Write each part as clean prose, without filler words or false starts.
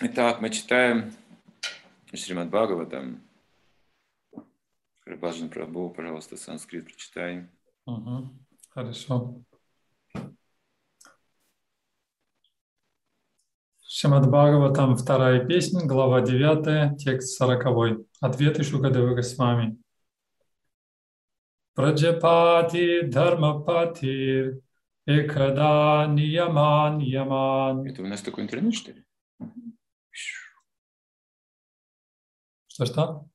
Итак, мы читаем Шримад Бхагаватам. Баджан Прабху, пожалуйста, санскрит прочитай. Хорошо. Шримад Бхагаватам, 2 песня, глава 9, текст 40. Ответы Шукадевы Госвами. Праджапати Дхармапати Экада Нияман Яман. Это у нас такой интернет, что ли? Что?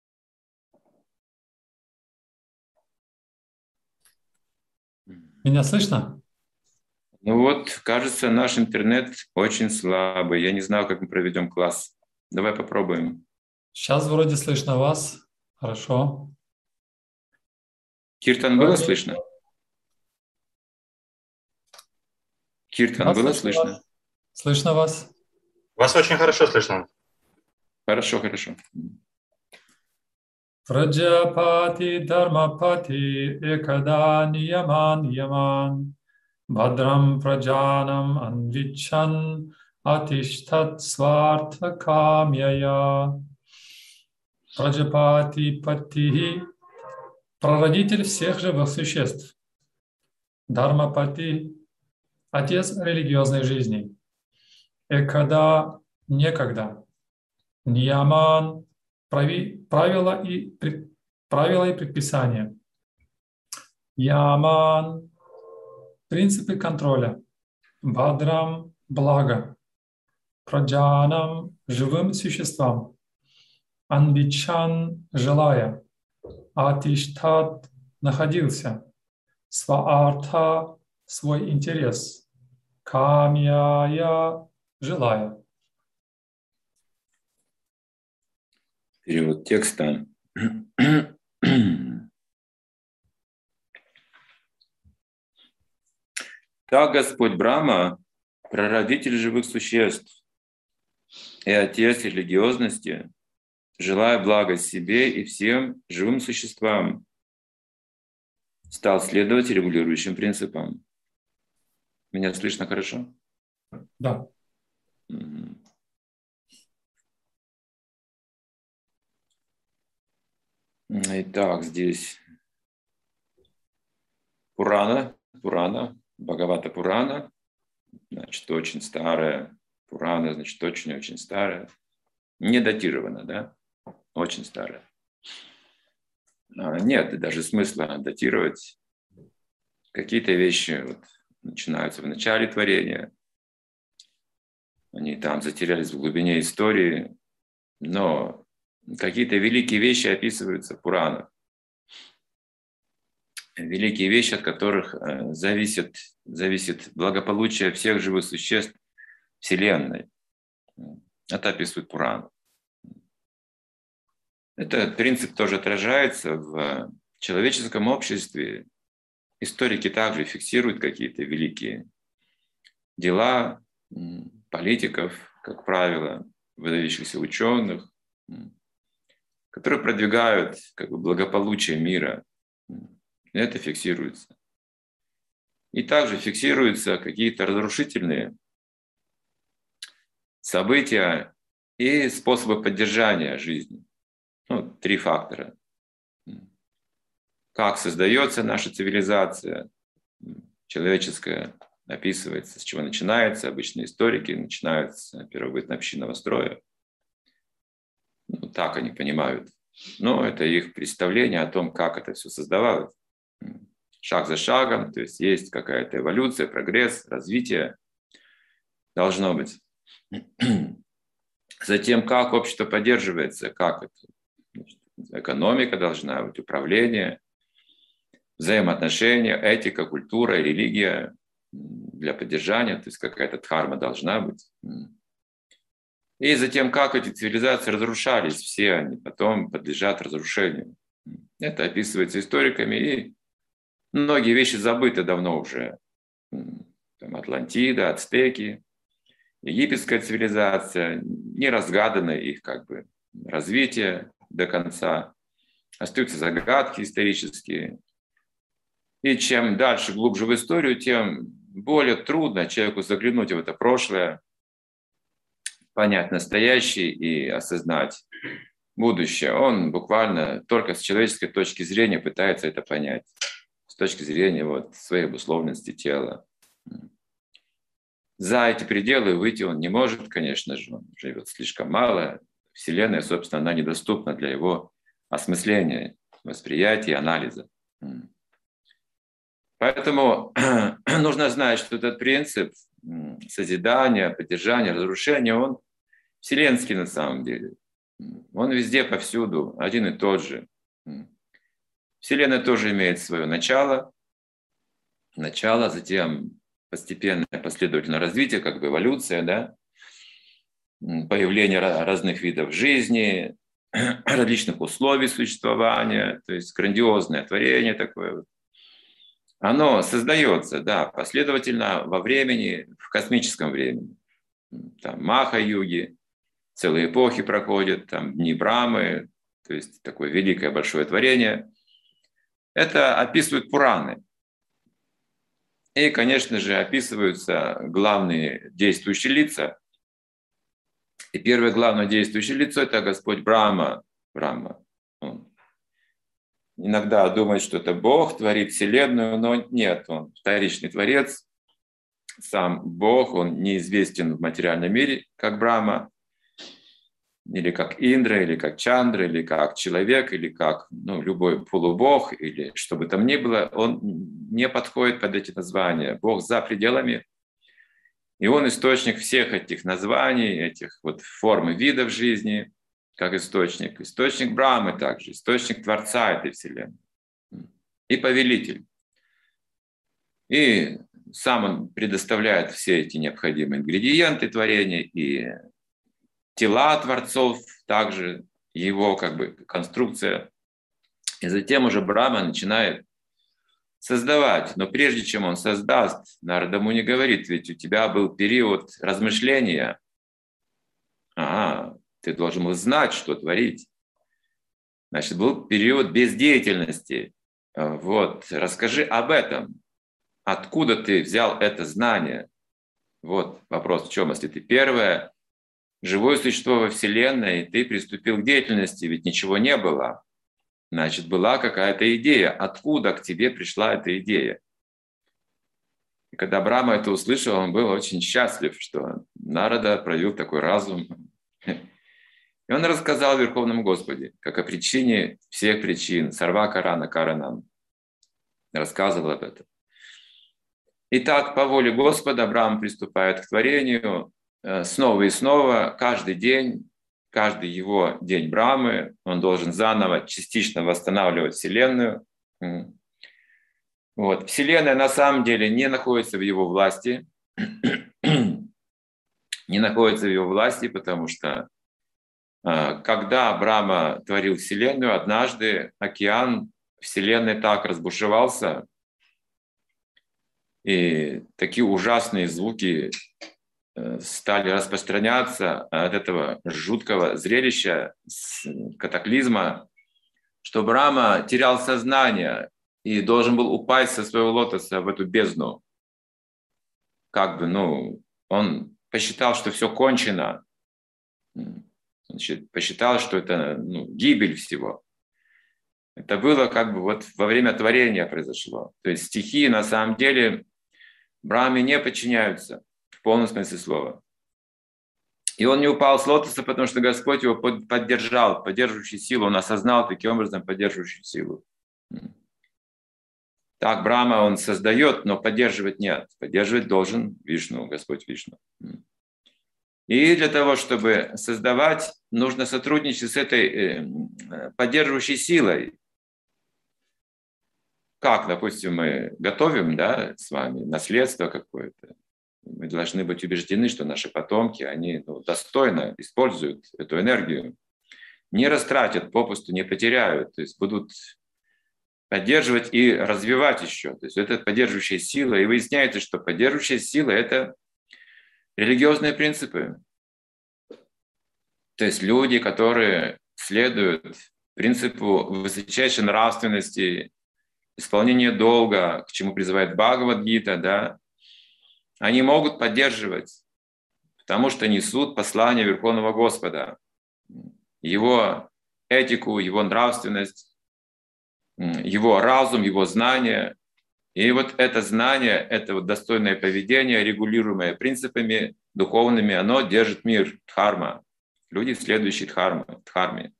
Меня слышно? Ну вот, кажется, наш интернет очень слабый. Я не знаю, как мы проведем класс. Давай попробуем. Сейчас вроде слышно вас. Хорошо. Киртан было слышно? Киртан было слышно? Слышно вас? Вас очень хорошо слышно. Хорошо, хорошо. Праджапати Дхармапати Экада Нияман Яман Bhadram Prajanam Anvichan Atishtat Svartha Kamyaya. Праджапати Пати, прародитель всех живых существ. Дхармапати, отец религиозной жизни. Экада, некогда. Нияман, правила и предписания. Яман, принципы контроля. Бадрам, благо. Праджанам, живым существам. Анвичан, желая. Атиштат, находился. Сваарта, свой интерес. Камьяя, желая. Перевод текста. Так Господь Брахма, прародитель живых существ и отец религиозности, желая блага себе и всем живым существам, стал следовать регулирующим принципам. Меня слышно хорошо? Да. Итак, здесь Пурана, Бхагавата Пурана, значит, очень старая. Пурана, значит, очень-очень старая. Не датирована, да? Очень старая. Нет даже смысла датировать. Какие-то вещи вот начинаются в начале творения. Они там затерялись в глубине истории. Но какие-то великие вещи описываются в Пуранах. Великие вещи, от которых зависит благополучие всех живых существ Вселенной. Это описывает Пуран. Этот принцип тоже отражается в человеческом обществе. Историки также фиксируют какие-то великие дела политиков, как правило, выдающихся ученых, которые продвигают благополучие мира. Это фиксируется. И также фиксируются какие-то разрушительные события и способы поддержания жизни. 3 фактора. Как создается наша цивилизация, человеческая, описывается, с чего начинается. Обычно историки начинают с первобытно-общинного строя. Так они понимают. Но это их представление о том, как это все создавалось. Шаг за шагом, то есть есть какая-то эволюция, прогресс, развитие должно быть. Затем, как общество поддерживается, как это. Значит, экономика должна быть, управление, взаимоотношения, этика, культура, религия для поддержания, то есть какая-то дхарма должна быть. И затем, как эти цивилизации разрушались, все они потом подлежат разрушению. Это описывается историками, и многие вещи забыты давно уже. Там Атлантида, ацтеки, египетская цивилизация, не разгадано их развитие до конца. Остаются загадки исторические. И чем дальше, глубже в историю, тем более трудно человеку заглянуть в это прошлое, понять настоящее и осознать будущее. Он буквально только с человеческой точки зрения пытается это понять, с точки зрения вот своей обусловленности тела. За эти пределы выйти он не может, конечно же, он живет слишком мало. Вселенная, собственно, она недоступна для его осмысления, восприятия, анализа. Поэтому нужно знать, что этот принцип созидания, поддержания, разрушения, он вселенский на самом деле. Он везде, повсюду, один и тот же. Вселенная тоже имеет свое начало, затем постепенное последовательное развитие, как бы эволюция, да? Появление разных видов жизни, различных условий существования, то есть грандиозное творение такое. Оно создается, да, последовательно во времени, в космическом времени. Там Маха-юги, целые эпохи проходят, там дни Брамы, то есть такое великое большое творение. Это описывают Пураны. И, конечно же, описываются главные действующие лица. И первое главное действующее лицо – это Господь Брахма. Он иногда думает, что это Бог творит Вселенную, но нет, он вторичный творец. Сам Бог, он неизвестен в материальном мире, как Брахма, или как Индра, или как Чандра, или как человек, или как любой полубог, или что бы там ни было, он не подходит под эти названия. Бог за пределами, и он источник всех этих названий, этих вот форм и видов жизни, как источник. Источник Брахмы также, источник Творца этой Вселенной. И повелитель. И сам он предоставляет все эти необходимые ингредиенты творения, и тела творцов, также его как бы конструкция. И затем уже Брахма начинает создавать. Но прежде чем он создаст, Нарада Муни говорит, ведь у тебя был период размышления. Ты должен был знать, что творить. Значит, был период бездеятельности. Вот, расскажи об этом. Откуда ты взял это знание? Вот вопрос в чем, если ты первое живое существо во Вселенной, и ты приступил к деятельности, ведь ничего не было. Значит, была какая-то идея. Откуда к тебе пришла эта идея? И когда Брахма это услышал, он был очень счастлив, что Нарада проявил такой разум. И он рассказал Верховному Господе, как о причине всех причин, Сарва Карана Каранам. Рассказывал об этом. Итак, по воле Господа Брахма приступает к творению снова и снова, каждый день, каждый его день Брахмы, он должен заново частично восстанавливать Вселенную. Вот. Вселенная на самом деле не находится в его власти, потому что когда Брахма творил Вселенную, однажды океан Вселенной так разбушевался, и такие ужасные звуки стали распространяться от этого жуткого зрелища, катаклизма, что Брахма терял сознание и должен был упасть со своего лотоса в эту бездну. Он посчитал, что все кончено. Значит, посчитал, что это гибель всего. Это было во время творения произошло. То есть стихии на самом деле Брахме не подчиняются в полном смысле слова. И он не упал с лотоса, потому что Господь его поддержал, поддерживающую силу. Он осознал таким образом поддерживающую силу. Так Брахма он создает, но поддерживать нет. Поддерживать должен Вишну, Господь Вишну. И для того, чтобы создавать, нужно сотрудничать с этой поддерживающей силой. Как, допустим, мы готовим, с вами наследство какое-то. Мы должны быть убеждены, что наши потомки, они достойно используют эту энергию, не растратят, попусту не потеряют, то есть будут поддерживать и развивать еще. То есть это поддерживающая сила. И выясняется, что поддерживающая сила – это религиозные принципы. То есть люди, которые следуют принципу высочайшей нравственности, исполнения долга, к чему призывает Бхагавад-гита, они могут поддерживать потому что несут послание Верховного Господа, Его этику, Его нравственность, Его разум, Его знание. И вот это знание, это вот достойное поведение, регулируемое принципами духовными, оно держит мир, дхарма. Люди, следующие дхарме.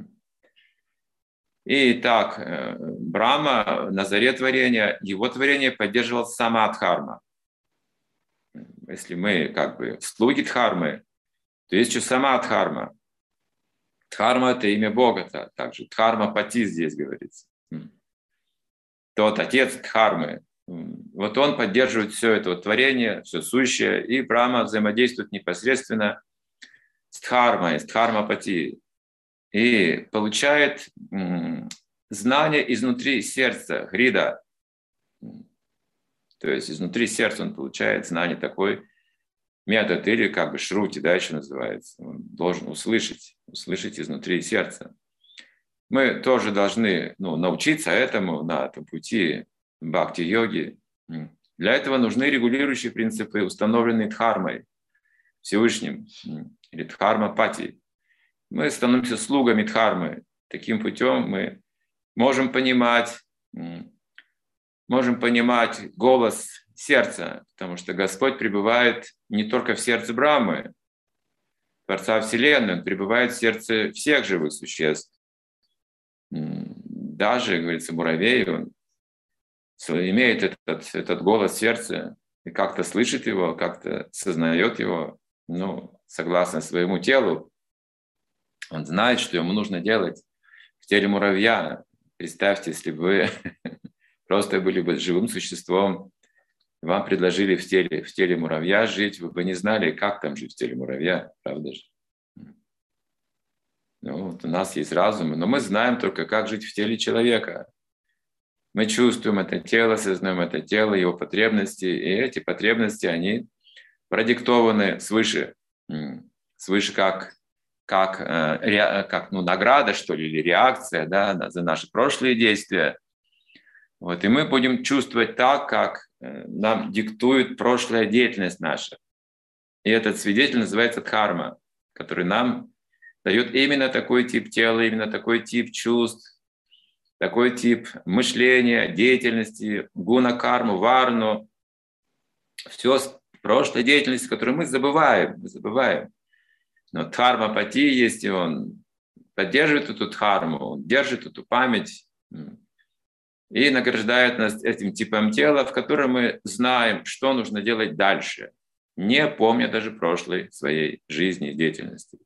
И так, Брахма на заре творения, его творение поддерживал сама дхарма. Если мы как бы слуги дхармы, то есть еще сама дхарма. Дхарма – это имя Бога, также дхарма пати здесь говорится. Тот отец дхармы. Вот он поддерживает все это вот творение, все сущее, и Брахма взаимодействует непосредственно с дхармой, с дхармапати, и получает знание изнутри сердца, хрида. То есть изнутри сердца он получает знание, такой метод, или как бы шрути, да, еще называется. Он должен услышать изнутри сердца. Мы тоже должны научиться этому на этом пути бхакти-йоги. Для этого нужны регулирующие принципы, установленные дхармой, Всевышним, или дхарма-пати. Мы становимся слугами дхармы. Таким путем мы можем понимать голос сердца, потому что Господь пребывает не только в сердце Брахмы, Творца Вселенной, Он пребывает в сердце всех живых существ. Даже, говорится, муравей, он имеет этот голос сердца и как-то слышит его, как-то сознает его, согласно своему телу. Он знает, что ему нужно делать в теле муравья. Представьте, если бы вы просто были бы живым существом, вам предложили в теле муравья жить, вы бы не знали, как там жить в теле муравья, правда же? Вот у нас есть разум, но мы знаем только, как жить в теле человека. Мы чувствуем это тело, сознаем это тело, его потребности, и эти потребности, они продиктованы свыше как награда, что ли, или реакция, да, за наши прошлые действия. Вот, и мы будем чувствовать так, как нам диктует прошлая деятельность наша. И этот свидетель называется дхарма, который нам дает именно такой тип тела, именно такой тип чувств, такой тип мышления, деятельности, гуна, карму, варну. Все с прошлой деятельности, которую мы забываем. Но дхарма-пати есть, и он поддерживает эту дхарму, он держит эту память и награждает нас этим типом тела, в котором мы знаем, что нужно делать дальше, не помня даже прошлой своей жизни и деятельности.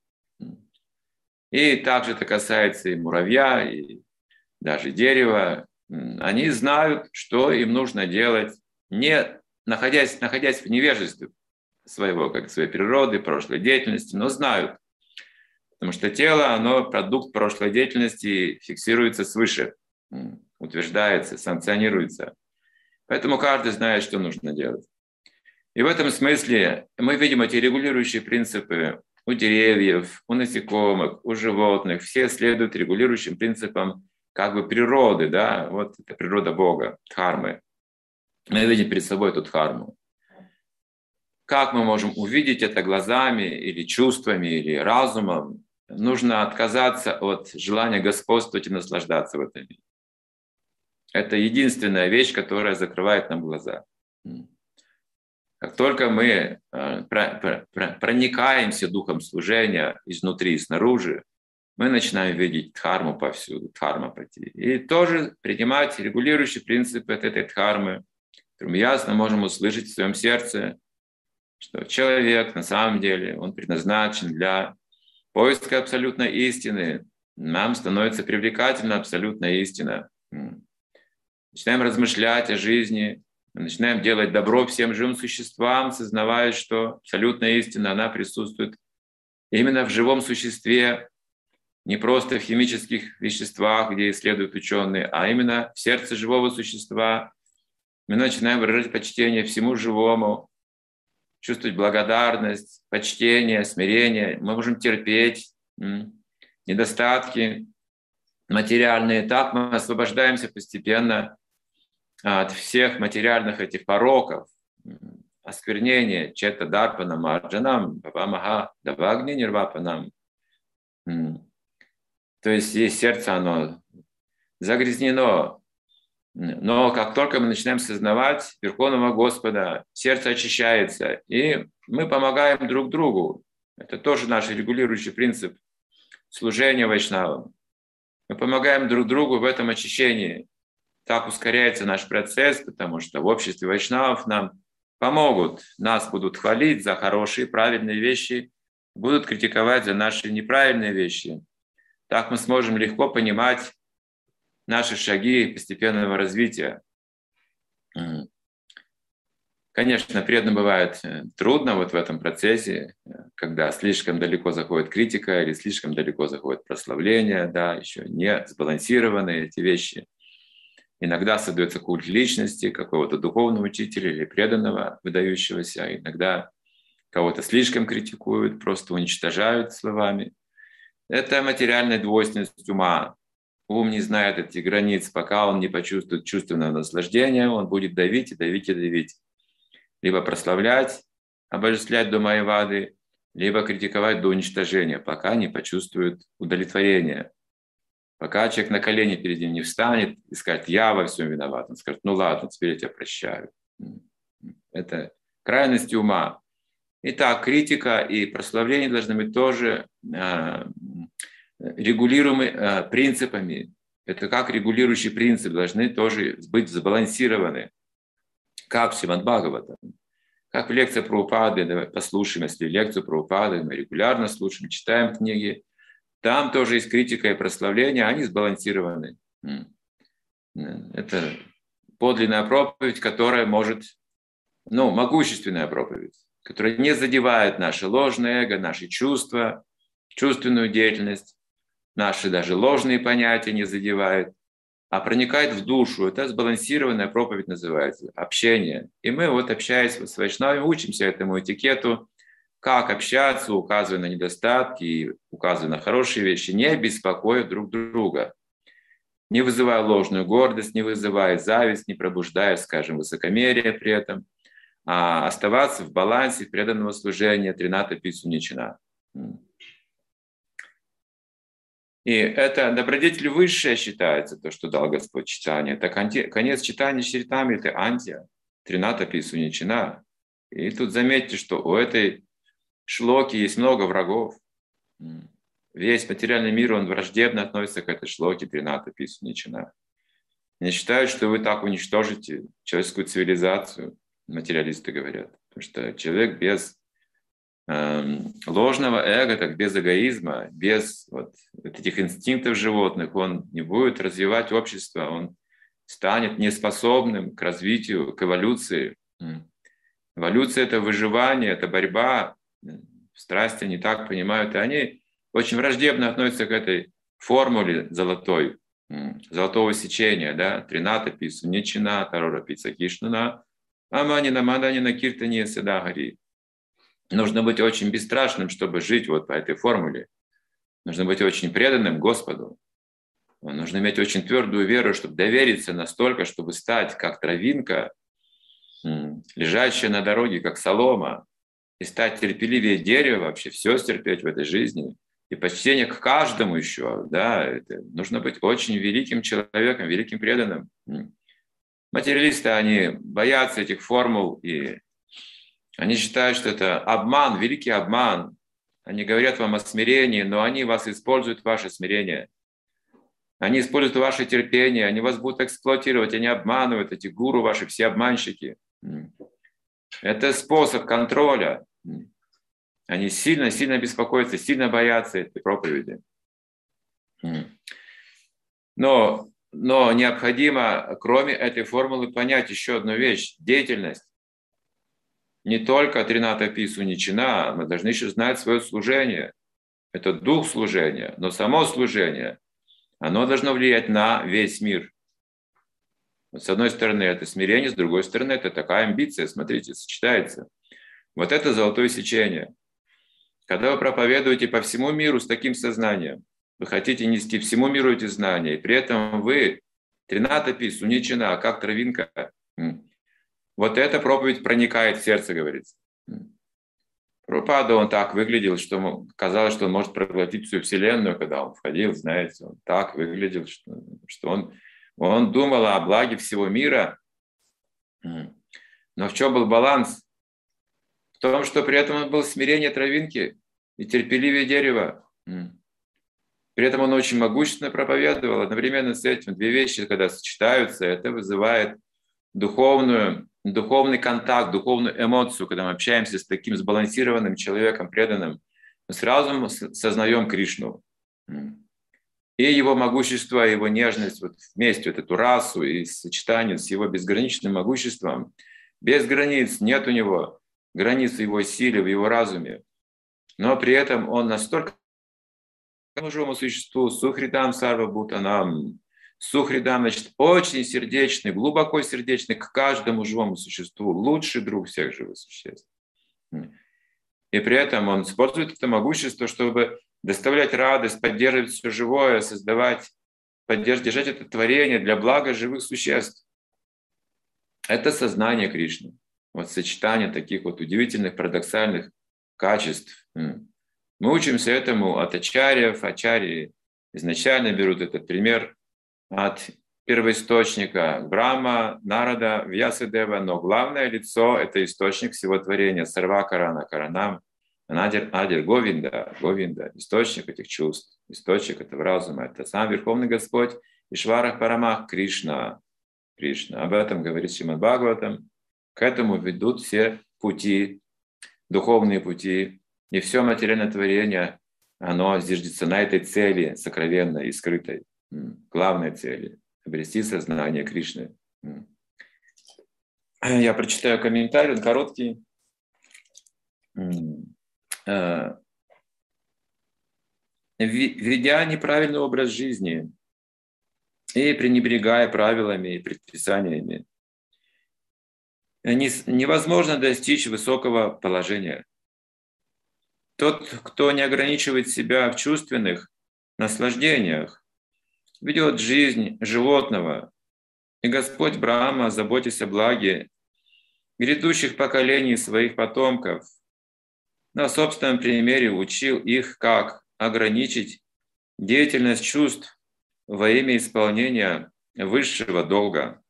И также это касается и муравья, и даже дерева. Они знают, что им нужно делать, не находясь в невежестве своей природы, прошлой деятельности, но знают. Потому что тело, оно продукт прошлой деятельности, фиксируется свыше, утверждается, санкционируется. Поэтому каждый знает, что нужно делать. И в этом смысле мы видим эти регулирующие принципы у деревьев, у насекомых, у животных. Все следуют регулирующим принципам как бы природы, да, вот это природа Бога, дхармы. Мы видим перед собой эту дхарму. Как мы можем увидеть это глазами или чувствами, или разумом? Нужно отказаться от желания господствовать и наслаждаться в этом мире. Это единственная вещь, которая закрывает нам глаза. Как только мы проникаемся духом служения изнутри и снаружи, мы начинаем видеть дхарму повсюду, дхарма-пати. И тоже принимать регулирующие принципы от этой дхармы. Мы ясно можем услышать в своем сердце, что человек на самом деле, он предназначен для поиска абсолютной истины. Нам становится привлекательна абсолютная истина. Начинаем размышлять о жизни, мы начинаем делать добро всем живым существам, сознавая, что абсолютная истина, она присутствует именно в живом существе, не просто в химических веществах, где исследуют ученые, а именно в сердце живого существа. Мы начинаем выражать почтение всему живому, чувствовать благодарность, почтение, смирение. Мы можем терпеть недостатки материальные. Так мы освобождаемся постепенно от всех материальных этих пороков. осквернение чета дарпана марджанам, папамаха давагни нирвапанам. То есть сердце, оно загрязнено. Но как только мы начинаем сознавать Верховного Господа, сердце очищается, и мы помогаем друг другу. Это тоже наш регулирующий принцип служения вайшнавам. Мы помогаем друг другу в этом очищении. Так ускоряется наш процесс, потому что в обществе вайшнавов нам помогут. Нас будут хвалить за хорошие, правильные вещи, будут критиковать за наши неправильные вещи. Так мы сможем легко понимать наши шаги постепенного развития. Конечно, преданным бывает трудно вот в этом процессе, когда слишком далеко заходит критика или слишком далеко заходит прославление, да, еще не сбалансированы эти вещи. Иногда создается культ личности, какого-то духовного учителя или преданного, выдающегося. Иногда кого-то слишком критикуют, просто уничтожают словами. Это материальная двойственность ума. Ум не знает этих границ, пока он не почувствует чувственное наслаждение, он будет давить и давить и давить. Либо прославлять, обожествлять до майявады, либо критиковать до уничтожения, пока не почувствует удовлетворение. Пока человек на колени перед ним не встанет и скажет: «Я во всем виноват». Он скажет: «Ну ладно, теперь я тебя прощаю». Это крайность ума. Итак, критика и прославление должны быть тоже регулируемы принципами. Это как регулирующий принцип, должны тоже быть сбалансированы. Как в Шримад Бхагаватам. Как в лекции Прабхупады, давай послушаем, если лекцию Прабхупады мы регулярно слушаем, читаем книги, там тоже есть критика и прославление, они сбалансированы. Это подлинная проповедь, которая может, могущественная проповедь, которая не задевает наше ложное эго, наши чувства, чувственную деятельность, наши даже ложные понятия не задевает, а проникает в душу. Это сбалансированная проповедь называется, общение. И мы общаясь с вайшнавами, учимся этому этикету, как общаться, указывая на недостатки и указывая на хорошие вещи, не беспокоя друг друга, не вызывая ложную гордость, не вызывая зависть, не пробуждая, скажем, высокомерие при этом, а оставаться в балансе преданного служения Трината Пису Ничина. И это добродетель высшая считается, то, что дал Господь читание. Это конец читания Чаритамры, это антия, Трината Пису Ничина. И тут заметьте, что у этой шлоки есть много врагов. Весь материальный мир, он враждебно относится к этой шлоке Трината Пису Ничина. Они считают, что вы так уничтожите человеческую цивилизацию, материалисты говорят. Потому что человек без ложного эго, так без эгоизма, без этих инстинктов животных, он не будет развивать общество, он станет неспособным к развитию, к эволюции. Эволюция – это выживание, это борьба. Страсти не так понимают, и они очень враждебно относятся к этой формуле золотой, золотого сечения, да, Трината Пису Ничина, Тарора Пица Кишнана, Аманина Манданина Киртани Седагари. Нужно быть очень бесстрашным, чтобы жить по этой формуле. Нужно быть очень преданным Господу. Нужно иметь очень твердую веру, чтобы довериться настолько, чтобы стать как травинка, лежащая на дороге, как солома, и стать терпеливее дерева, вообще все стерпеть в этой жизни. И почтение к каждому еще. Да, нужно быть очень великим человеком, великим преданным. Материалисты, они боятся этих формул, и они считают, что это обман, великий обман. Они говорят вам о смирении, но они вас используют, ваше смирение. Они используют ваше терпение, они вас будут эксплуатировать, они обманывают, эти гуру ваши, все обманщики. Это способ контроля. Они сильно беспокоятся, сильно боятся этой проповеди. Но необходимо, кроме этой формулы, понять еще одну вещь. Деятельность. Не только Трината Пису Ничина, мы должны еще знать свое служение. Это дух служения, но само служение, оно должно влиять на весь мир. С одной стороны, это смирение, с другой стороны, это такая амбиция, смотрите, сочетается. Это золотое сечение. Когда вы проповедуете по всему миру с таким сознанием, вы хотите нести всему миру эти знания, и при этом вы Трината Пису Ничина, как травинка, вот эта проповедь проникает в сердце, говорится. Прабхупада, он так выглядел, что ему казалось, что он может проглотить всю Вселенную, когда он входил, знаете, он так выглядел, что он думал о благе всего мира. Но в чем был баланс? В том, что при этом он был смирение травинки и терпеливее дерева. При этом он очень могущественно проповедовал. Одновременно с этим две вещи, когда сочетаются, это вызывает духовный контакт, духовную эмоцию. Когда мы общаемся с таким сбалансированным человеком, преданным, мы сразу сознаем Кришну. И его могущество, его нежность вот вместе, вот эту расу и сочетание с его безграничным могуществом. Без границ, нет у него границ в его силе, в его разуме. Но при этом он настолько живому существу, сухридам сарва бутанам, сухридам, значит, очень сердечный, глубоко сердечный к каждому живому существу, лучший друг всех живых существ. И при этом он использует это могущество, чтобы доставлять радость, поддерживать все живое, создавать, держать это творение для блага живых существ. Это сознание Кришны. Вот сочетание таких вот удивительных, парадоксальных качеств. Мы учимся этому от ачарьев. Ачарьи изначально берут этот пример от первоисточника Брахма, Нарада, Вьясадева, но главное лицо – это источник всего творения. Сарва Карана Каранам, Адир Говинда, Говинда, источник этих чувств, источник этого разума. Это сам Верховный Господь Ишварах Парамах Кришна. Кришна. Об этом говорит Шримад Бхагаватам. К этому ведут все пути, духовные пути. И все материальное творение, оно зиждется на этой цели, сокровенной и скрытой. Главной цели – обрести сознание Кришны. Я прочитаю комментарий, он короткий. Ведя неправильный образ жизни и пренебрегая правилами и предписаниями, невозможно достичь высокого положения. Тот, кто не ограничивает себя в чувственных наслаждениях, ведет жизнь животного. И Господь Брахма, заботясь о благе грядущих поколений своих потомков, на собственном примере учил их, как ограничить деятельность чувств во имя исполнения высшего долга.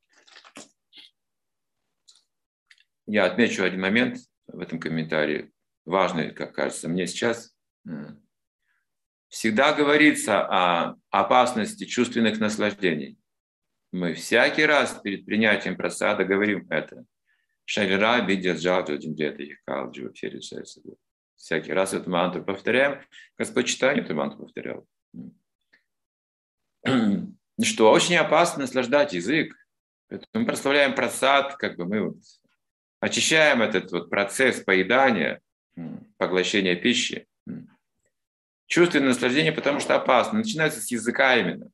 Я отмечу один момент в этом комментарии, важный, как кажется мне сейчас. Всегда говорится о опасности чувственных наслаждений. Мы всякий раз перед принятием прасада говорим это. Шавира бидяджаджа джиндета ихкалджу ферисайсаду. Всякий раз эту мантру повторяем. Господь читание эту мантру повторял. Что очень опасно наслаждать язык. Мы прославляем прасад, как бы мы вот очищаем этот вот процесс поедания, поглощения пищи. Чувственное наслаждение, потому что опасно. Начинается с языка именно.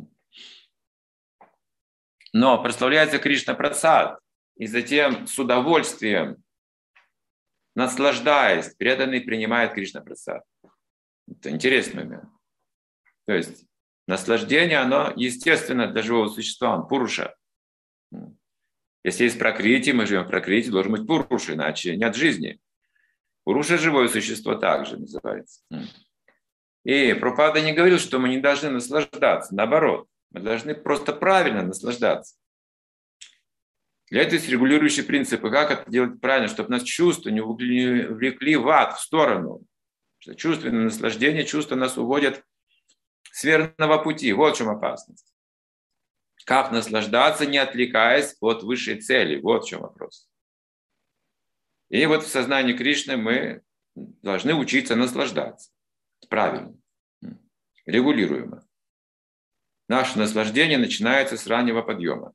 Но прославляется Кришна прасад. И затем с удовольствием, наслаждаясь, преданный принимает Кришна прасад. Это интересный момент. То есть наслаждение, оно естественно для живого существа, он пуруша. Если есть пракрити, мы живем в пракрити, должен быть пуруша, иначе нет жизни. Пуруша – живое существо также называется. И Прабхупада не говорил, что мы не должны наслаждаться. Наоборот, мы должны просто правильно наслаждаться. Для этого есть регулирующие принципы. Как это делать правильно, чтобы нас чувства не увлекли в ад, в сторону. Что чувственное наслаждение, чувства нас уводят с верного пути. Вот в чем опасность. Как наслаждаться, не отвлекаясь от высшей цели. Вот в чем вопрос. И вот в сознании Кришны мы должны учиться наслаждаться. Правильно. Регулируемо. Наше наслаждение начинается с раннего подъема.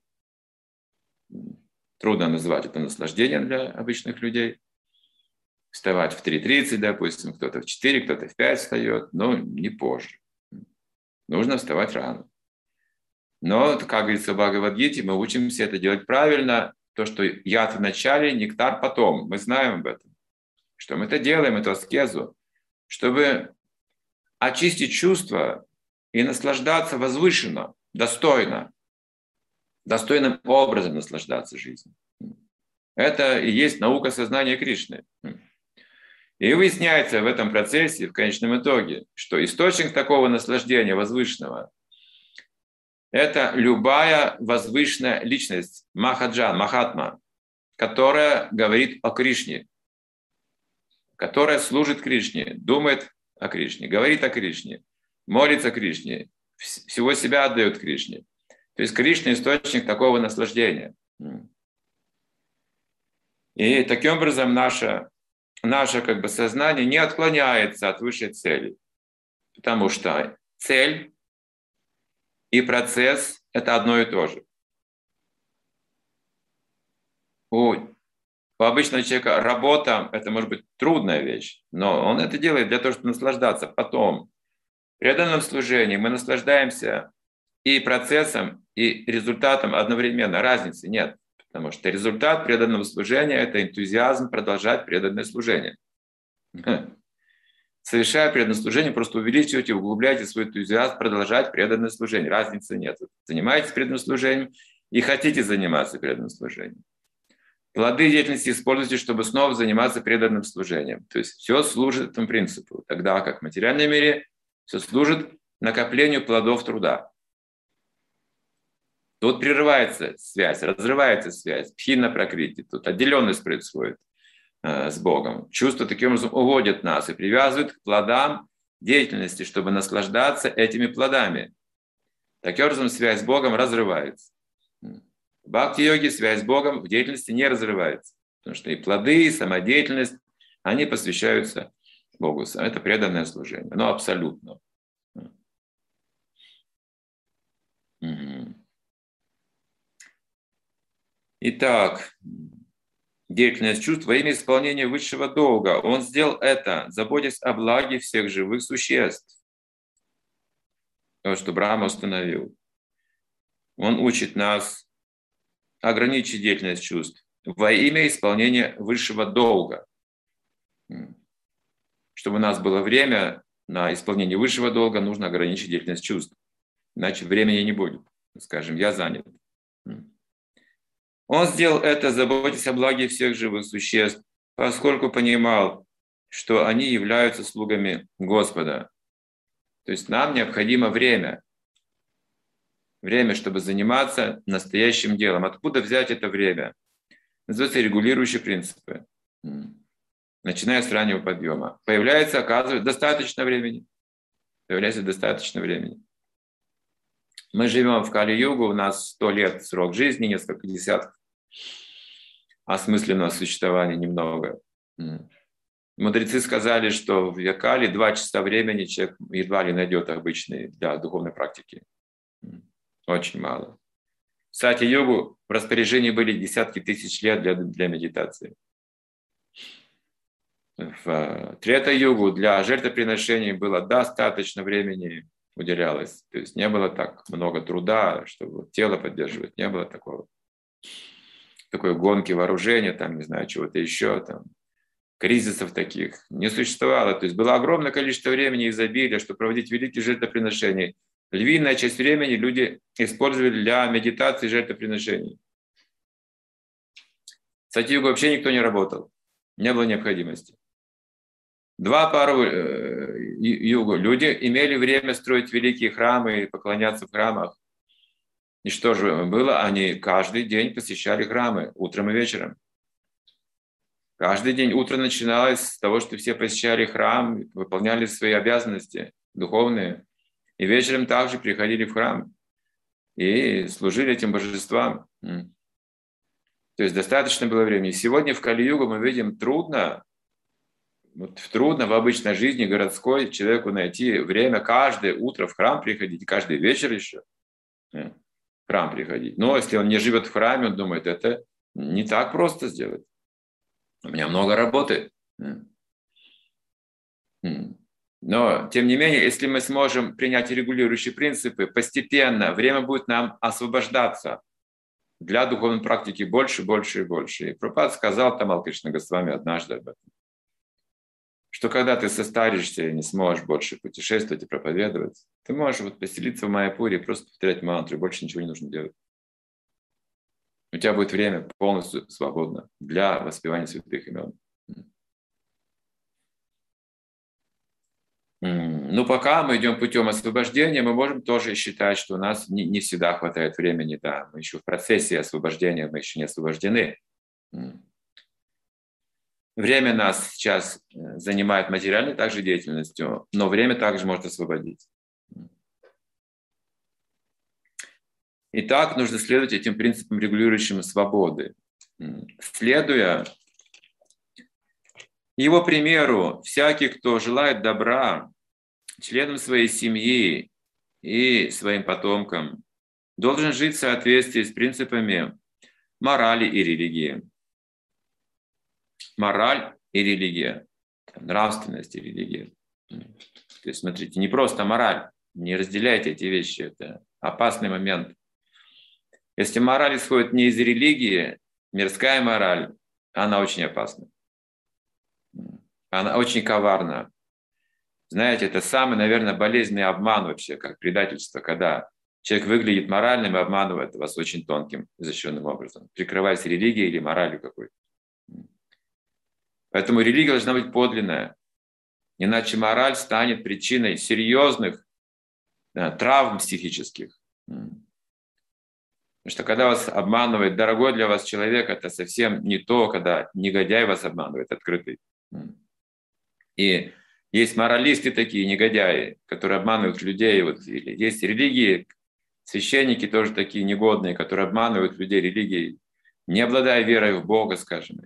Трудно называть это наслаждением для обычных людей. Вставать в 3:30, допустим, кто-то в 4, кто-то в 5 встает, но не позже. Нужно вставать рано. Но, как говорится в Бхагавад-гите, мы учимся это делать правильно. То, что яд в начале, нектар потом. Мы знаем об этом. Что мы это делаем, эту аскезу, чтобы очистить чувства и наслаждаться возвышенно, достойно. Достойным образом наслаждаться жизнью. Это и есть наука сознания Кришны. И выясняется в этом процессе, в конечном итоге, что источник такого наслаждения возвышенного – это любая возвышенная личность, Махаджан, Махатма, которая говорит о Кришне, которая служит Кришне, думает о Кришне, говорит о Кришне, молится Кришне, всего себя отдает Кришне. То есть Кришна – источник такого наслаждения. И таким образом наше как бы сознание не отклоняется от высшей цели, потому что цель и процесс – это одно и то же. У обычного человека работа – это может быть трудная вещь, но он это делает для того, чтобы наслаждаться. Потом, при преданном служении мы наслаждаемся и процессом, и результатом одновременно. Разницы нет. Потому что результат преданного служения – это энтузиазм продолжать преданное служение. Совершая преданное служение, просто увеличивайте, углубляйте свой энтузиазм продолжать преданное служение. Разницы нет. Занимаетесь преданным служением и хотите заниматься преданным служением. Плоды деятельности используйте, чтобы снова заниматься преданным служением. То есть все служит этому принципу. Тогда как в материальном мире все служит накоплению плодов труда. Тут прерывается связь, разрывается связь, пхина пракрити, тут отделенность происходит с Богом. Чувства таким образом уводят нас и привязывают к плодам деятельности, чтобы наслаждаться этими плодами. Таким образом связь с Богом разрывается. В бхакти-йоге связь с Богом в деятельности не разрывается, потому что и плоды, и самодеятельность, они посвящаются Богу. Это преданное служение, но абсолютно. Итак, деятельность чувств во имя исполнения высшего долга. Он сделал это, заботясь о благе всех живых существ. То, что Брахма установил. Он учит нас ограничить деятельность чувств во имя исполнения высшего долга. Чтобы у нас было время на исполнение высшего долга, нужно ограничить деятельность чувств. Иначе времени не будет. Скажем, я занят. Он сделал это, заботясь о благе всех живых существ, поскольку понимал, что они являются слугами Господа. То есть нам необходимо время. Время, чтобы заниматься настоящим делом. Откуда взять это время? Называется регулирующие принципы. Начиная с раннего подъема. Появляется, оказывается, достаточно времени. Появляется достаточно времени. Мы живем в Кали-югу, у нас 100 лет срок жизни, несколько десятков. Осмысленного существования немного. Мудрецы сказали, что в Кали 2 часа времени человек едва ли найдет обычный для духовной практики. Очень мало. В Сати-югу в распоряжении были десятки тысяч лет для медитации. В Трета-югу для жертвоприношений было достаточно времени уделялось. То есть не было так много труда, чтобы тело поддерживать. Не было такой гонки вооружения, там, не знаю, чего-то еще, там, кризисов таких. Не существовало. То есть было огромное количество времени и изобилия, чтобы проводить великие жертвоприношения. Львиная часть времени люди использовали для медитации и жертвоприношений. В Сати-югу вообще никто не работал. Не было необходимости. 2 пару югу люди имели время строить великие храмы и поклоняться в храмах. И что же было? Они каждый день посещали храмы, утром и вечером. Каждый день утро начиналось с того, что все посещали храм, выполняли свои обязанности духовные. И вечером также приходили в храм и служили этим божествам. То есть достаточно было времени. Сегодня в Кали-югу мы видим трудно в обычной жизни городской человеку найти время каждое утро в храм приходить, и каждый вечер еще в храм приходить. Но если он не живет в храме, он думает, это не так просто сделать. У меня много работы. Но, тем не менее, если мы сможем принять регулирующие принципы, постепенно время будет нам освобождаться для духовной практики больше, больше и больше. И Прабхупада сказал Тамал Кришна Госвами однажды об этом, что когда ты состаришься и не сможешь больше путешествовать и проповедовать, ты можешь поселиться в Майяпуре и просто повторять мантру, больше ничего не нужно делать. у тебя будет время полностью свободно для воспевания святых имен. Ну, пока мы идем путем освобождения, мы можем тоже считать, что у нас не всегда хватает времени, да, мы еще в процессе освобождения, мы еще не освобождены. Время нас сейчас занимает материальной также деятельностью, но время также может освободить. Итак, нужно следовать этим принципам, регулирующим свободы. Следуя его примеру, всякий, кто желает добра членам своей семьи и своим потомкам, должен жить в соответствии с принципами морали и религии. Мораль и религия, нравственность и религия. То есть, смотрите, не просто мораль, не разделяйте эти вещи, это опасный момент. Если мораль исходит не из религии, мирская мораль, она очень опасна. Она очень коварна. Знаете, это самый, наверное, болезненный обман вообще, как предательство, когда человек выглядит моральным и обманывает вас очень тонким, изощренным образом, прикрываясь религией или моралью какой-то. Поэтому религия должна быть подлинная, иначе мораль станет причиной серьезных травм психических. Потому что когда вас обманывает дорогой для вас человек, это совсем не то, когда негодяй вас обманывает, открытый. И есть моралисты такие, негодяи, которые обманывают людей. Вот, или есть религии, священники тоже такие негодные, которые обманывают людей религией, не обладая верой в Бога, скажем.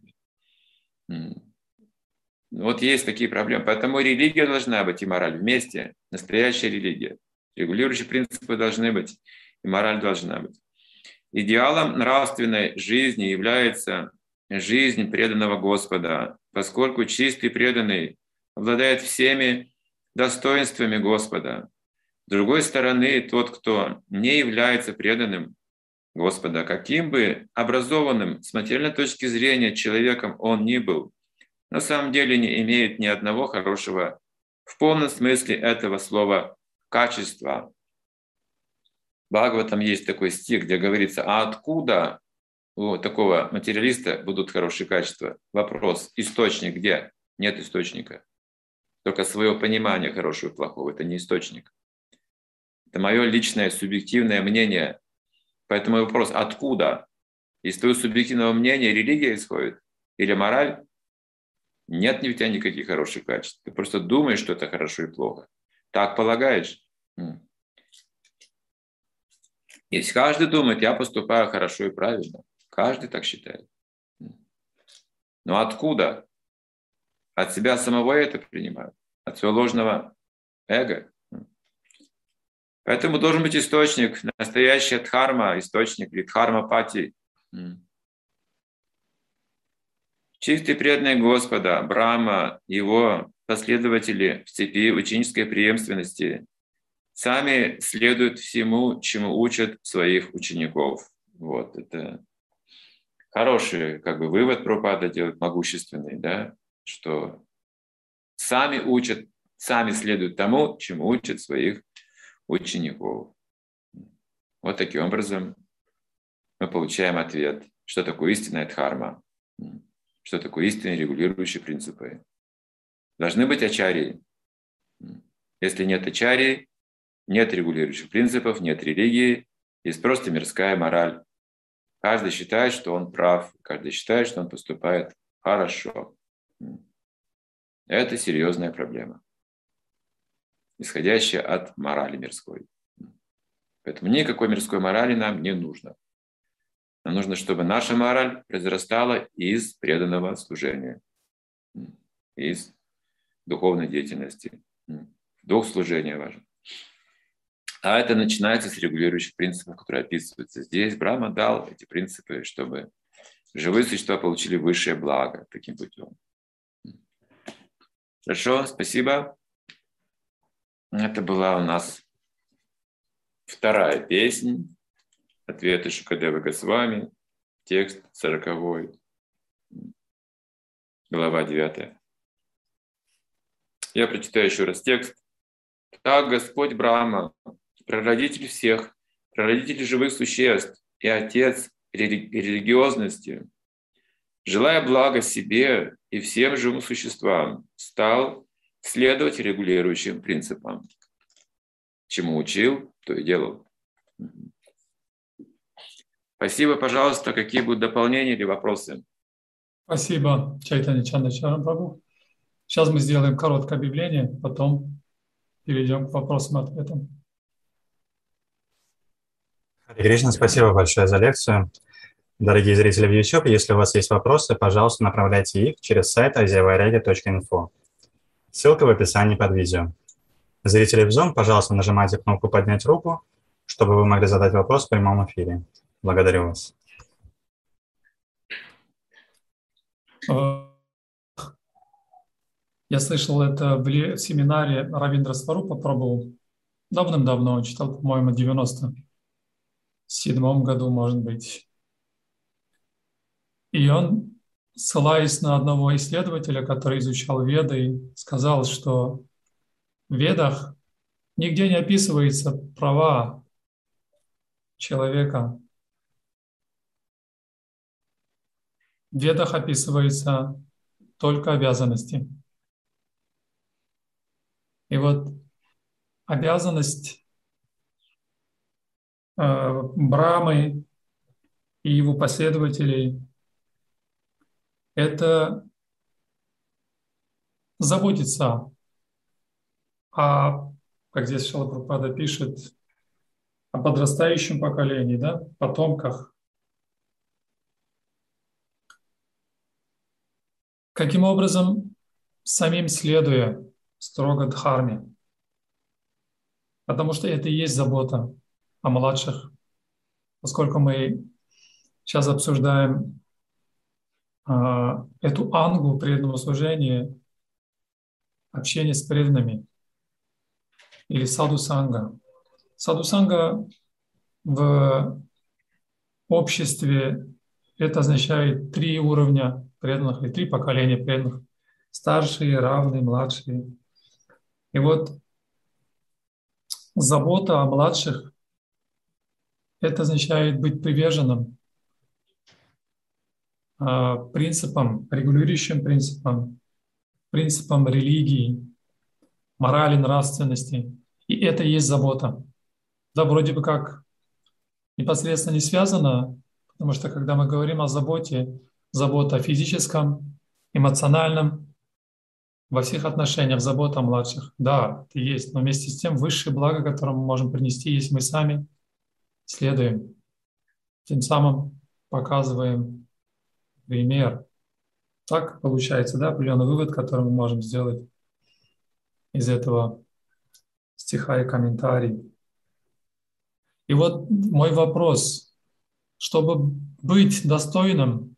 Вот есть такие проблемы. Поэтому религия должна быть и мораль вместе. Настоящая религия. Регулирующие принципы должны быть, и мораль должна быть. Идеалом нравственной жизни является жизнь преданного Господа, поскольку чистый преданный обладает всеми достоинствами Господа. С другой стороны, тот, кто не является преданным Господа, каким бы образованным с материальной точки зрения человеком он ни был, на самом деле не имеет ни одного хорошего в полном смысле этого слова качества. В Бхагаватам есть такой стих, где говорится, а откуда у такого материалиста будут хорошие качества? Вопрос, источник где? Нет источника. Только свое понимание хорошего и плохого, это не источник. Это мое личное субъективное мнение. Поэтому вопрос, откуда? Из твоего субъективного мнения религия исходит? Или мораль? Нет у тебя никаких хороших качеств. Ты просто думаешь, что это хорошо и плохо. Так полагаешь? Если каждый думает, я поступаю хорошо и правильно. Каждый так считает. Но откуда? От себя самого это принимают. От своего ложного эго. Поэтому должен быть источник, настоящая дхарма, источник или дхарма-пати. Чистый преданный Господа, Брахма, его последователи в цепи ученической преемственности сами следуют всему, чему учат своих учеников. Вот это хороший вывод Прабхупада делает, могущественный, да, что сами учат, сами следуют тому, чему учат своих учеников. Вот таким образом мы получаем ответ, что такое истинная дхарма, что такое истинные регулирующие принципы. Должны быть ачарьи. Если нет ачарьи, нет регулирующих принципов, нет религии, есть просто мирская мораль. Каждый считает, что он прав, каждый считает, что он поступает хорошо. Это серьезная проблема, исходящая от морали мирской. Поэтому никакой мирской морали нам не нужно. Нам нужно, чтобы наша мораль произрастала из преданного служения, из духовной деятельности. Дух служения важен. А это начинается с регулирующих принципов, которые описываются здесь. Брахма дал эти принципы, чтобы живые существа получили высшее благо таким путем. Хорошо, спасибо. Это была у нас вторая песня. Ответы Шукадевы Госвами. Текст 40, глава 9. Я прочитаю еще раз текст. Так Господь Брахма, прародитель всех, прародитель живых существ и Отец религиозности, желая блага себе и всем живым существам, стал следовать регулирующим принципам. Чему учил, то и делал. Спасибо, пожалуйста. Какие будут дополнения или вопросы? Спасибо, Чайтанья Чандачаран Прабху. Сейчас мы сделаем короткое объявление, потом перейдем к вопросам и ответам. Харе Кришна, спасибо большое за лекцию. Дорогие зрители в YouTube, если у вас есть вопросы, пожалуйста, направляйте их через сайт aziavairagi.info. Ссылка в описании под видео. Зрители в Zoom, пожалуйста, нажимайте кнопку «Поднять руку», чтобы вы могли задать вопрос в прямом эфире. Благодарю вас. Я слышал это в семинаре Равиндра Сварупа Прабху. Давным-давно читал, по-моему, в 97 году, может быть. И он, ссылаясь на одного исследователя, который изучал Веды, сказал, что в Ведах нигде не описываются права человека. В Ведах описываются только обязанности. И вот обязанность Брамы и его последователей – это заботиться о, как здесь Шрила Прабхупада пишет, о подрастающем поколении, да, потомках. Каким образом? Самим следуя строго дхарме. Потому что это и есть забота о младших. Поскольку мы сейчас обсуждаем эту ангу преданного служения, общение с преданными, или саду-санга. Саду-санга в обществе это означает 3 уровня преданных или 3 поколения преданных. Старшие, равные, младшие. И вот забота о младших это означает быть приверженным принципам, регулирующим принципам религии, морали, нравственности. И это и есть забота. Да, вроде бы как непосредственно не связано, потому что когда мы говорим о заботе, забота о физическом, эмоциональном, во всех отношениях забота о младших. Да, это есть, но вместе с тем высшее благо, которое мы можем принести, если мы сами следуем. Тем самым показываем пример. Так получается, да, определенный вывод, который мы можем сделать из этого стиха и комментарий. И вот мой вопрос. Чтобы быть достойным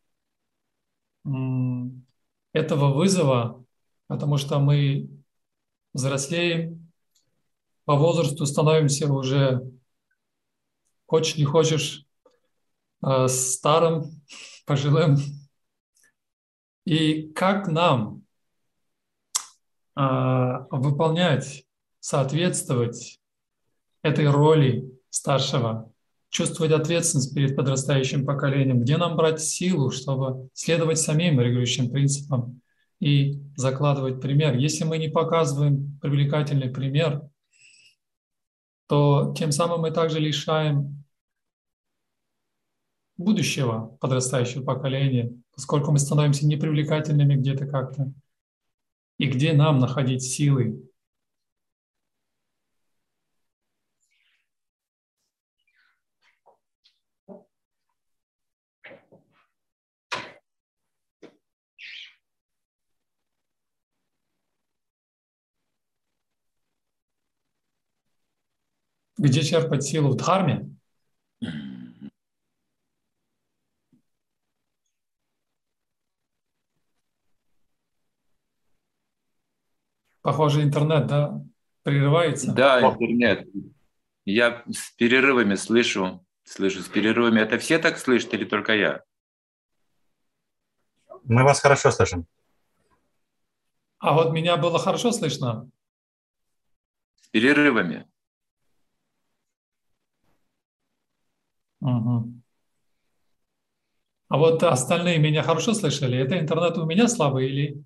этого вызова, потому что мы взрослеем, по возрасту становимся уже, хочешь не хочешь, старым, пожилым. И как нам выполнять, соответствовать этой роли старшего, чувствовать ответственность перед подрастающим поколением, где нам брать силу, чтобы следовать самим регулирующим принципам и закладывать пример. Если мы не показываем привлекательный пример, то тем самым мы также лишаем будущего подрастающего поколения, поскольку мы становимся непривлекательными где-то как-то. И где нам находить силы? Где черпать силу? В дхарме? Похоже, интернет, да, прерывается? Да, интернет. Я с перерывами слышу с перерывами. Это все так слышат или только я? Мы вас хорошо слышим. А вот меня было хорошо слышно? С перерывами. Угу. А вот остальные меня хорошо слышали? Это интернет у меня слабый или...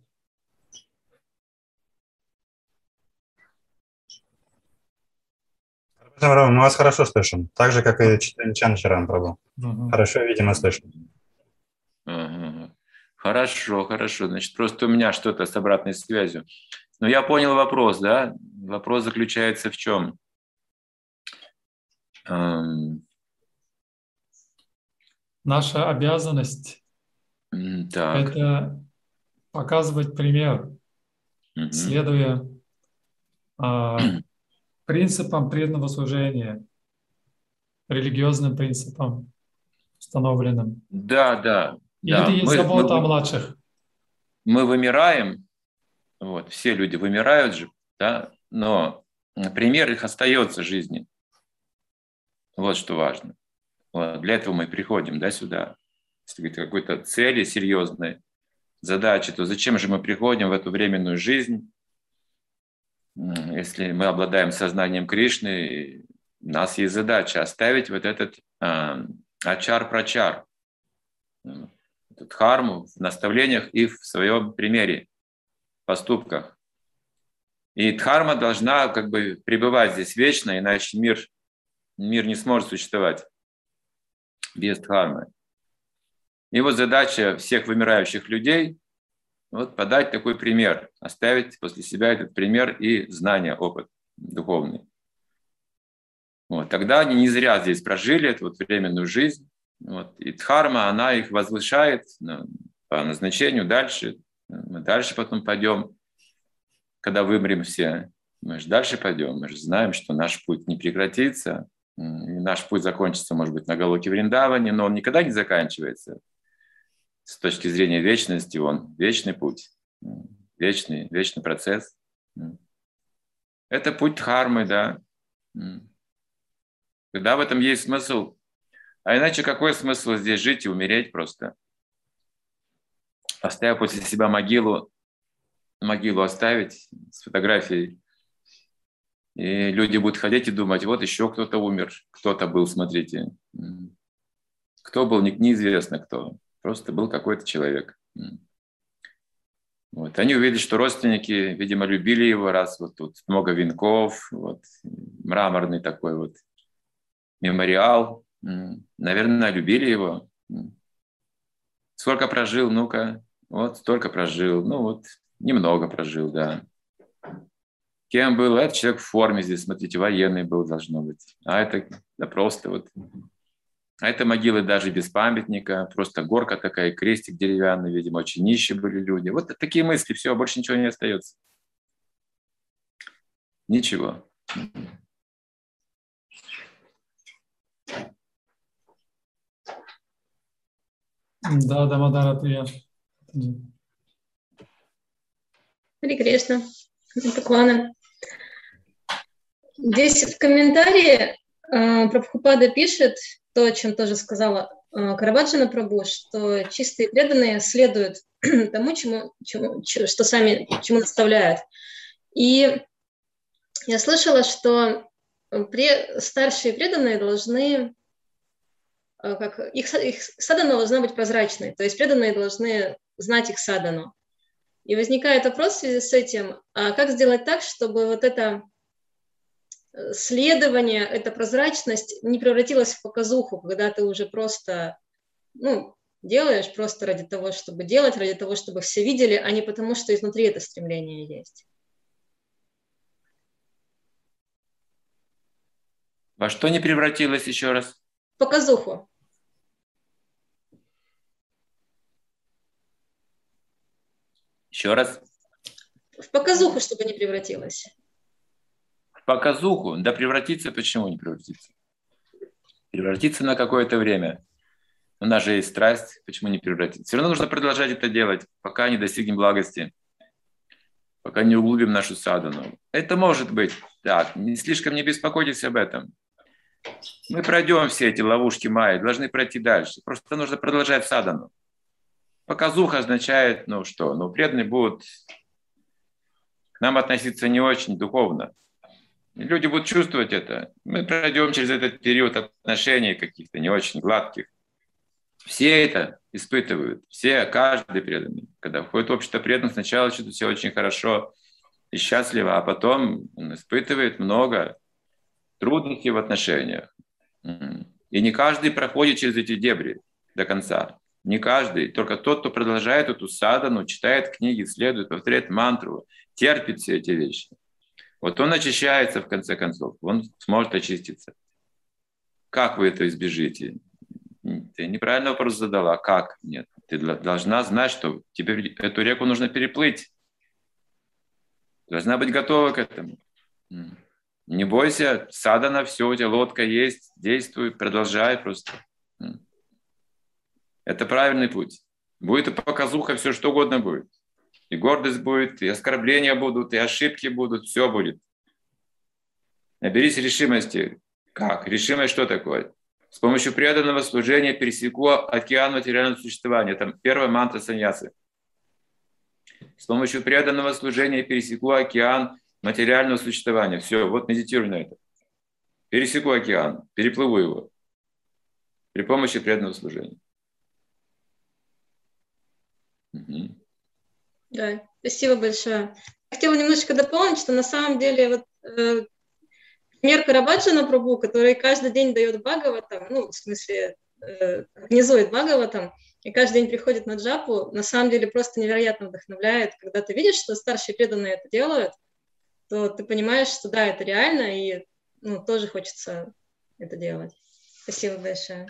Мы вас хорошо слышим, так же, как и Чан Чаран Прабу. Хорошо видим и слышим. Ага. Хорошо, хорошо. Значит, просто у меня что-то с обратной связью. Но я понял вопрос, да? Вопрос заключается в чем? Наша обязанность Так. это показывать пример, следуя принципам преданного служения, религиозным принципам установленным. Да, да. И это Да. есть забота о младших. Мы вымираем, вот, все люди вымирают же, да, но пример их остается в жизни. Вот что важно. Вот, для этого мы приходим, да, сюда. Если говорить о какой-то цели серьезной, задачи, то зачем же мы приходим в эту временную жизнь, если мы обладаем сознанием Кришны, у нас есть задача оставить вот этот ачар-прачар, эту дхарму в наставлениях и в своем примере, поступках. И дхарма должна как бы пребывать здесь вечно, иначе мир не сможет существовать без дхармы. И вот задача всех вымирающих людей вот подать такой пример, оставить после себя этот пример и знания, опыт духовный. Вот. Тогда они не зря здесь прожили эту вот временную жизнь. Вот. И дхарма, она их возвышает по назначению дальше. Мы дальше потом пойдем, когда вымрем все. Мы же дальше пойдем. Мы же знаем, что наш путь не прекратится. И наш путь закончится, может быть, на Галоке Вриндаване, но он никогда не заканчивается. С точки зрения вечности, он вечный путь, вечный процесс. Это путь дхармы, да. Когда в этом есть смысл. А иначе какой смысл здесь жить и умереть просто? Оставив после себя могилу оставить с фотографией, и люди будут ходить и думать, вот еще кто-то умер, кто-то был, смотрите. Кто был, неизвестно кто. Просто был какой-то человек. Вот. Они увидели, что родственники, видимо, любили его, раз вот тут много венков, вот, мраморный такой вот мемориал. Наверное, любили его. Сколько прожил, ну-ка, вот столько прожил. Ну вот, немного прожил, да. Кем был? Этот человек в форме здесь, смотрите, военный был, должно быть. А это да, просто вот... А это могилы даже без памятника, просто горка такая, крестик деревянный, видимо, очень нищие были люди. Вот такие мысли, все, больше ничего не остается. Ничего. Да, Дамодара, Прия. Харе Кришна, Покланы. Здесь в комментарии Прабхупада пишет то, о чем тоже сказала Карабаджана Прабу, что чистые преданные следуют тому, чему наставляют. И я слышала, что старшие преданные должны, их садхана должна быть прозрачной, то есть преданные должны знать их садхану. И возникает вопрос в связи с этим, а как сделать так, чтобы вот это следование, эта прозрачность не превратилась в показуху, когда ты уже просто делаешь просто ради того, чтобы делать, ради того, чтобы все видели, а не потому, что изнутри это стремление есть. Во что не превратилось еще раз? В показуху. Еще раз? В показуху, чтобы не превратилось. В показуху? Да превратиться почему не превратиться? Превратиться на какое-то время. У нас же есть страсть, почему не превратиться? Все равно нужно продолжать это делать, пока не достигнем благости, пока не углубим нашу садхану. Это может быть так, не слишком не беспокойтесь об этом. Мы пройдем все эти ловушки майи, должны пройти дальше. Просто нужно продолжать садхану. Показуха означает, преданные будут к нам относиться не очень духовно. И люди будут чувствовать это. Мы пройдем через этот период отношений каких-то не очень гладких. Все это испытывают, все, каждый преданный. Когда входит в общество преданных, сначала что-то все очень хорошо и счастливо, а потом он испытывает много трудностей в отношениях. И не каждый проходит через эти дебри до конца. Не каждый, только тот, кто продолжает эту садану, читает книги, следует, повторяет мантру, терпит все эти вещи. Вот он очищается в конце концов, он сможет очиститься. Как вы это избежите? Ты неправильный вопрос задала. Как? Нет. Ты должна знать, что тебе эту реку нужно переплыть. Должна быть готова к этому. Не бойся, садана, все, у тебя лодка есть, действуй, продолжай просто. Это правильный путь. Будет и показуха, все что угодно будет. И гордость будет, и оскорбления будут, и ошибки будут, все будет. Наберись решимости. Как? Решимость что такое? С помощью преданного служения пересеку океан материального существования. Это первая мантра саньясы. С помощью преданного служения пересеку океан материального существования. Все, вот медитируй на это. Пересеку океан, переплыву его при помощи преданного служения. Да, спасибо большое. Я хотела немножечко дополнить, что на самом деле вот пример Карабаджана Прабху, который каждый день дает Бхагаватам, ну, в смысле, организует Бхагаватам, и каждый день приходит на джапу, на самом деле просто невероятно вдохновляет. Когда ты видишь, что старшие преданные это делают, то ты понимаешь, что да, это реально, и тоже хочется это делать. Спасибо большое.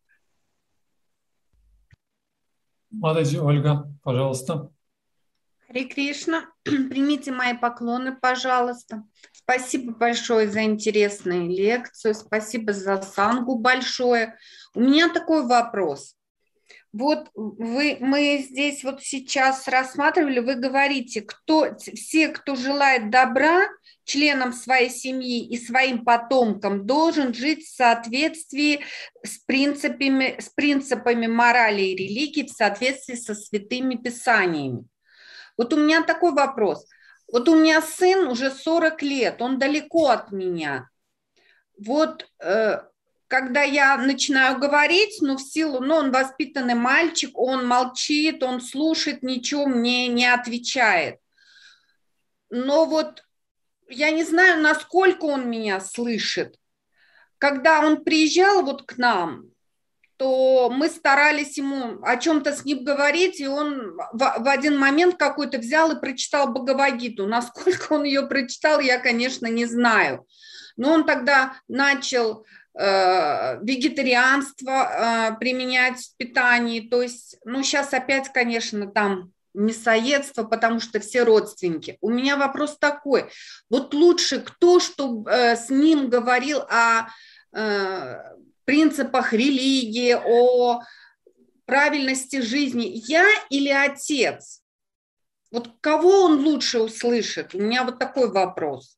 Матаджи, Ольга, пожалуйста. Харе Кришна, примите мои поклоны, пожалуйста. Спасибо большое за интересную лекцию, спасибо за сангу большое. У меня такой вопрос. Вот мы здесь вот сейчас рассматривали, вы говорите, все, кто желает добра членам своей семьи и своим потомкам, должен жить в соответствии с принципами морали и религии, в соответствии со святыми писаниями. Вот у меня такой вопрос. Вот у меня сын уже 40 лет, он далеко от меня. Вот когда я начинаю говорить, в силу, он воспитанный мальчик, он молчит, он слушает, ничего мне не отвечает. Но вот я не знаю, насколько он меня слышит. Когда он приезжал вот к нам, то мы старались ему о чем-то с ним говорить, и он в один момент какой-то взял и прочитал Бхагавад-гиту. Насколько он ее прочитал, я, конечно, не знаю. Но он тогда начал вегетарианство применять в питании. То есть, сейчас опять, конечно, там мясоедство, потому что все родственники. У меня вопрос такой. Вот лучше кто, чтобы с ним говорил о принципах религии, о правильности жизни, я или отец? Вот кого он лучше услышит? У меня вот такой вопрос.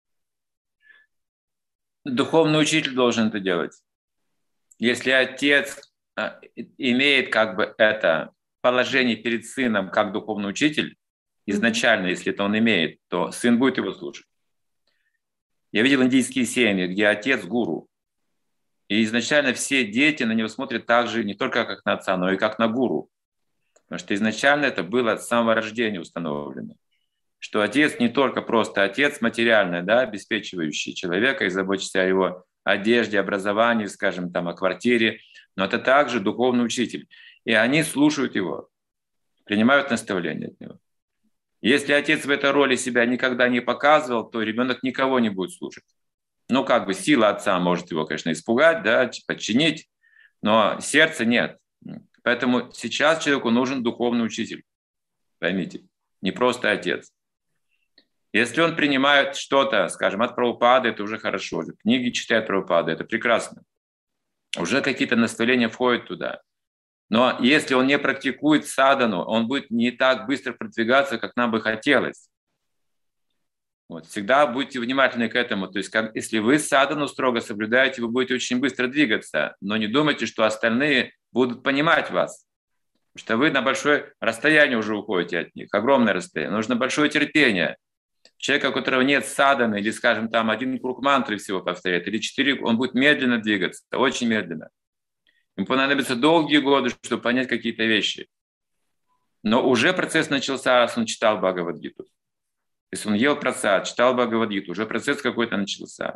Духовный учитель должен это делать. Если отец имеет это положение перед сыном как духовный учитель, изначально, если это он имеет, то сын будет его слушать. Я видел индийские семьи, где отец гуру. И изначально все дети на него смотрят так же, не только как на отца, но и как на гуру. Потому что изначально это было с самого рождения установлено. Что отец не только просто отец материальный, обеспечивающий человека и заботится о его одежде, образовании, скажем, о квартире, но это также духовный учитель. И они слушают его, принимают наставления от него. Если отец в этой роли себя никогда не показывал, то ребенок никого не будет слушать. Сила отца может его, конечно, испугать, подчинить, но сердца нет. Поэтому сейчас человеку нужен духовный учитель. Поймите, не просто отец. Если он принимает что-то, скажем, от Прабхупады, это уже хорошо. Книги читает Прабхупады, это прекрасно. Уже какие-то наставления входят туда. Но если он не практикует садану, он будет не так быстро продвигаться, как нам бы хотелось. Всегда будьте внимательны к этому. То есть, если вы садану строго соблюдаете, вы будете очень быстро двигаться. Но не думайте, что остальные будут понимать вас. Потому что вы на большое расстояние уже уходите от них. Огромное расстояние. Нужно большое терпение. Человек, у которого нет саданы, или, скажем, один круг мантры всего повторяет, или 4, он будет медленно двигаться, очень медленно. Ему понадобятся долгие годы, чтобы понять какие-то вещи. Но уже процесс начался, раз он читал Бхагавад-гиту. Если он ел просад, читал Бхагавад-гиту, уже процесс какой-то начался.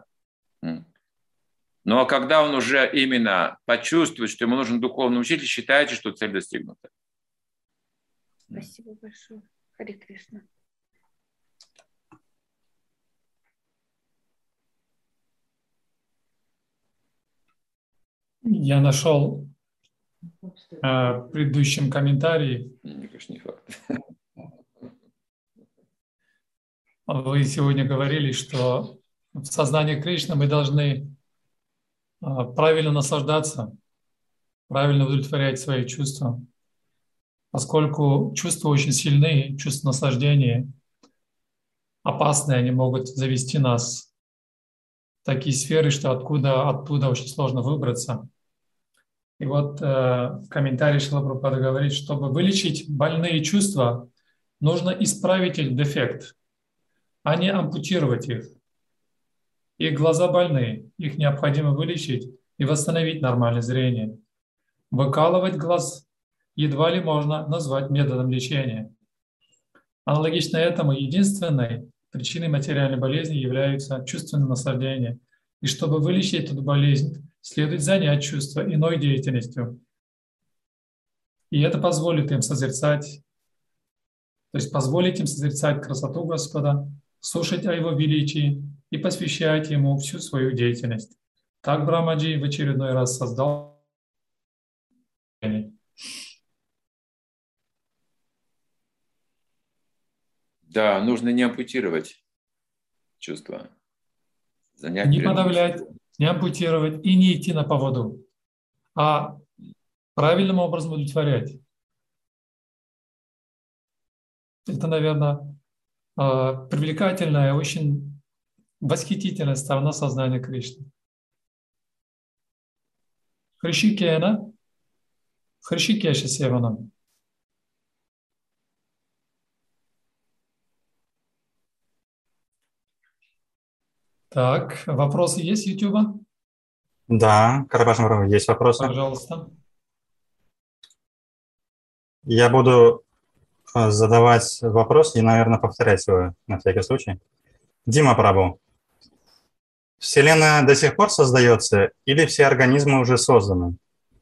Но когда он уже именно почувствует, что ему нужен духовный учитель, считайте, что цель достигнута. Спасибо большое. Харе Кришна. Я нашел в предыдущем комментарии. Мне кажется, не факт. Вы сегодня говорили, что в сознании Кришны мы должны правильно наслаждаться, правильно удовлетворять свои чувства, поскольку чувства очень сильны, чувства наслаждения опасные, они могут завести нас в такие сферы, что оттуда очень сложно выбраться. И вот в комментарии Шрила Прабхупада говорит, чтобы вылечить больные чувства, нужно исправить их дефект, а не ампутировать их. Их глаза больны, их необходимо вылечить и восстановить нормальное зрение. Выкалывать глаз едва ли можно назвать методом лечения. Аналогично этому единственной причиной материальной болезни является чувственное наслаждение. И чтобы вылечить эту болезнь, следует занять чувство иной деятельностью. И это позволит им созерцать, то есть позволить им созерцать красоту Господа, слушать о Его величии и посвящать Ему всю свою деятельность. Так Брахмаджи в очередной раз создал. Да, нужно не ампутировать чувства. Занять Не подавлять, не ампутировать и не идти на поводу, а правильным образом удовлетворять. Это, наверное, привлекательная, очень восхитительная сторона сознания Кришны. Хришикена, Хришикеша Севанам. Так, вопросы есть с YouTube? Да, Карабаш Муров, есть вопросы? Пожалуйста. Я буду задавать вопрос и, наверное, повторять его на всякий случай. Дима Прабу, Вселенная до сих пор создается или все организмы уже созданы?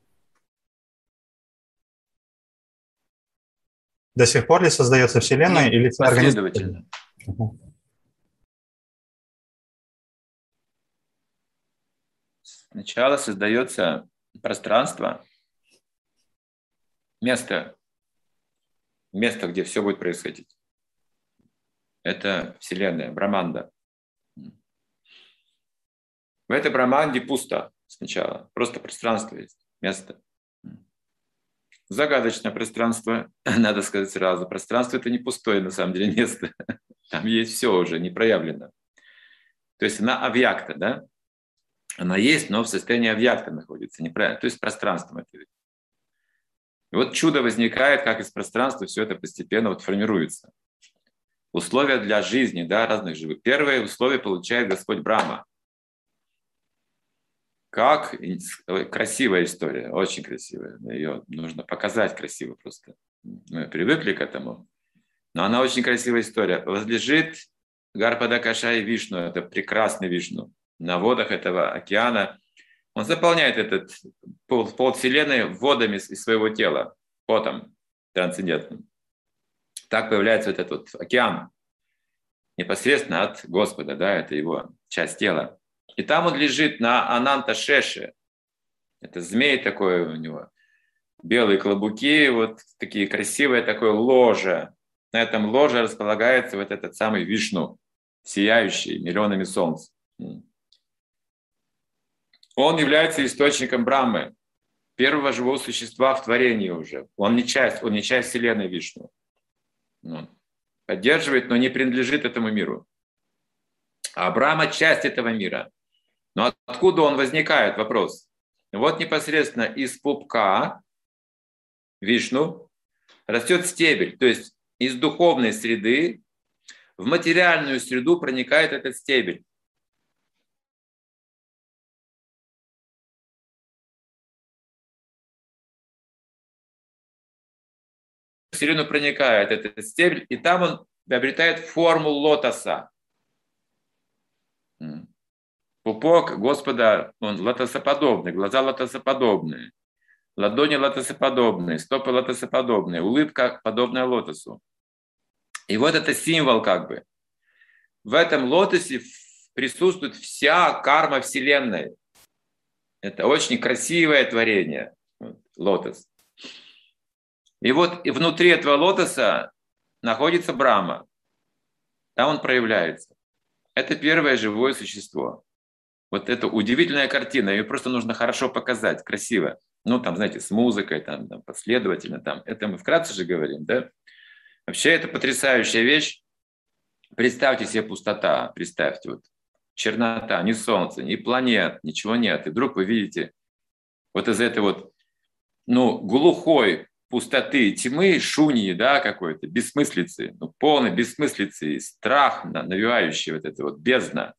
До сих пор ли создается Вселенная или все организмы? Последовательно. Сначала создается пространство, место, где все будет происходить. Это Вселенная, Браманда. В этой Браманде пусто сначала, просто пространство есть, место. Загадочное пространство, надо сказать сразу. Пространство – это не пустое, на самом деле, место. Там есть все уже, не проявлено. То есть она авьякта, да? Она есть, но в состоянии авьякта находится, неправильно. То есть пространством это видно. И вот чудо возникает, как из пространства все это постепенно вот формируется. Условия для жизни, да, разных живых. Первое условие получает Господь Брахма. Как красивая история, очень красивая. Ее нужно показать красиво просто. Мы привыкли к этому. Но она очень красивая история. Возлежит Гарпада Кашай Вишну, это прекрасный Вишну, на водах этого океана. Он заполняет этот пол Вселенной водами из своего тела, потом трансцендентным. Так появляется вот этот вот океан непосредственно от Господа, да, это его часть тела. И там он лежит на Ананта Шеше. Это змей такой у него. Белые клобуки, вот такие красивое такое ложе. На этом ложе располагается вот этот самый Вишну, сияющий миллионами солнц. Он является источником Брахмы, первого живого существа в творении уже. Он не часть Вселенной Вишну. Он поддерживает, но не принадлежит этому миру. А Брахма – часть этого мира. Но откуда он возникает? Вопрос. Вот непосредственно из пупка Вишну растет стебель, то есть из духовной среды в материальную среду проникает этот стебель. середину проникает этот стебель, и там он обретает форму лотоса. Пупок Господа, он лотосоподобный, глаза лотосоподобные, ладони лотосоподобные, стопы лотосоподобные, улыбка подобная лотосу. И вот это символ как бы. В этом лотосе присутствует вся карма Вселенной. Это очень красивое творение, лотос. И вот внутри этого лотоса находится Брахма. Там он проявляется. Это первое живое существо. Вот это удивительная картина. Ее просто нужно хорошо показать, красиво. Ну, там, знаете, с музыкой, там последовательно. Там. Это мы вкратце же говорим, да? Вообще, это потрясающая вещь. Представьте себе пустота. Представьте, вот чернота, ни солнца, ни планет, ничего нет. И вдруг вы видите вот из этой вот, глухой пустоты, тьмы, шуньи, да, какой-то, бессмыслицы, полной бессмыслицы, страх, навевающий вот это вот бездна,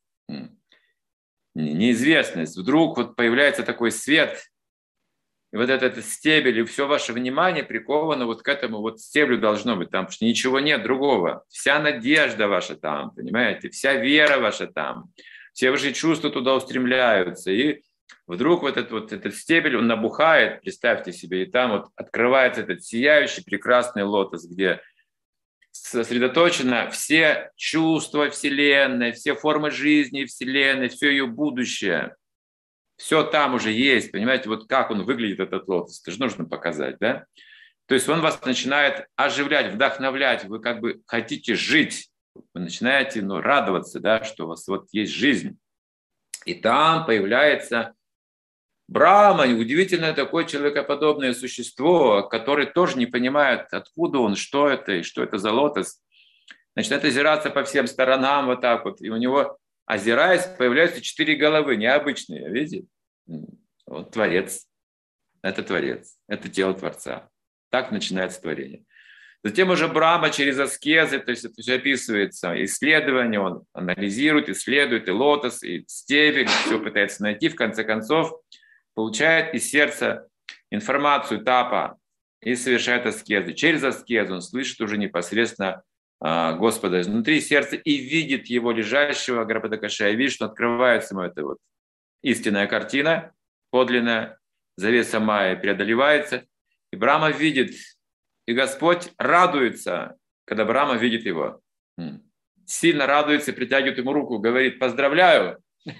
неизвестность. Вдруг вот появляется такой свет, и вот этот стебель, и все ваше внимание приковано вот к этому вот стеблю должно быть там, потому что ничего нет другого. Вся надежда ваша там, понимаете, вся вера ваша там, все ваши чувства туда устремляются. И вдруг вот этот стебель, он набухает, представьте себе, и там вот открывается этот сияющий прекрасный лотос, где сосредоточено все чувства Вселенной, все формы жизни Вселенной, все ее будущее. Все там уже есть, понимаете, вот как он выглядит, этот лотос, это же нужно показать, да? То есть он вас начинает оживлять, вдохновлять, вы как бы хотите жить, вы начинаете радоваться, да, что у вас вот есть жизнь. И там появляется Брахма, удивительное такое человекоподобное существо, которое тоже не понимает, откуда он, что это и что это за лотос. Начинает озираться по всем сторонам вот так вот, и у него, озираясь, появляются 4 головы, необычные, видите? Вот Творец, это тело Творца. Так начинается творение. Затем уже Брахма через аскезы, то есть это все описывается, исследование, он анализирует, исследует, и лотос, и стебель, все пытается найти, в конце концов получает из сердца информацию тапа и совершает аскезы. Через аскезу он слышит уже непосредственно Господа изнутри сердца и видит его лежащего Гарбхадакаша, и видит, что открывается ему эта вот истинная картина, подлинная, завеса майя преодолевается, и Брахма видит, и Господь радуется, когда Брахма видит его. Сильно радуется, притягивает ему руку, говорит: «Поздравляю!»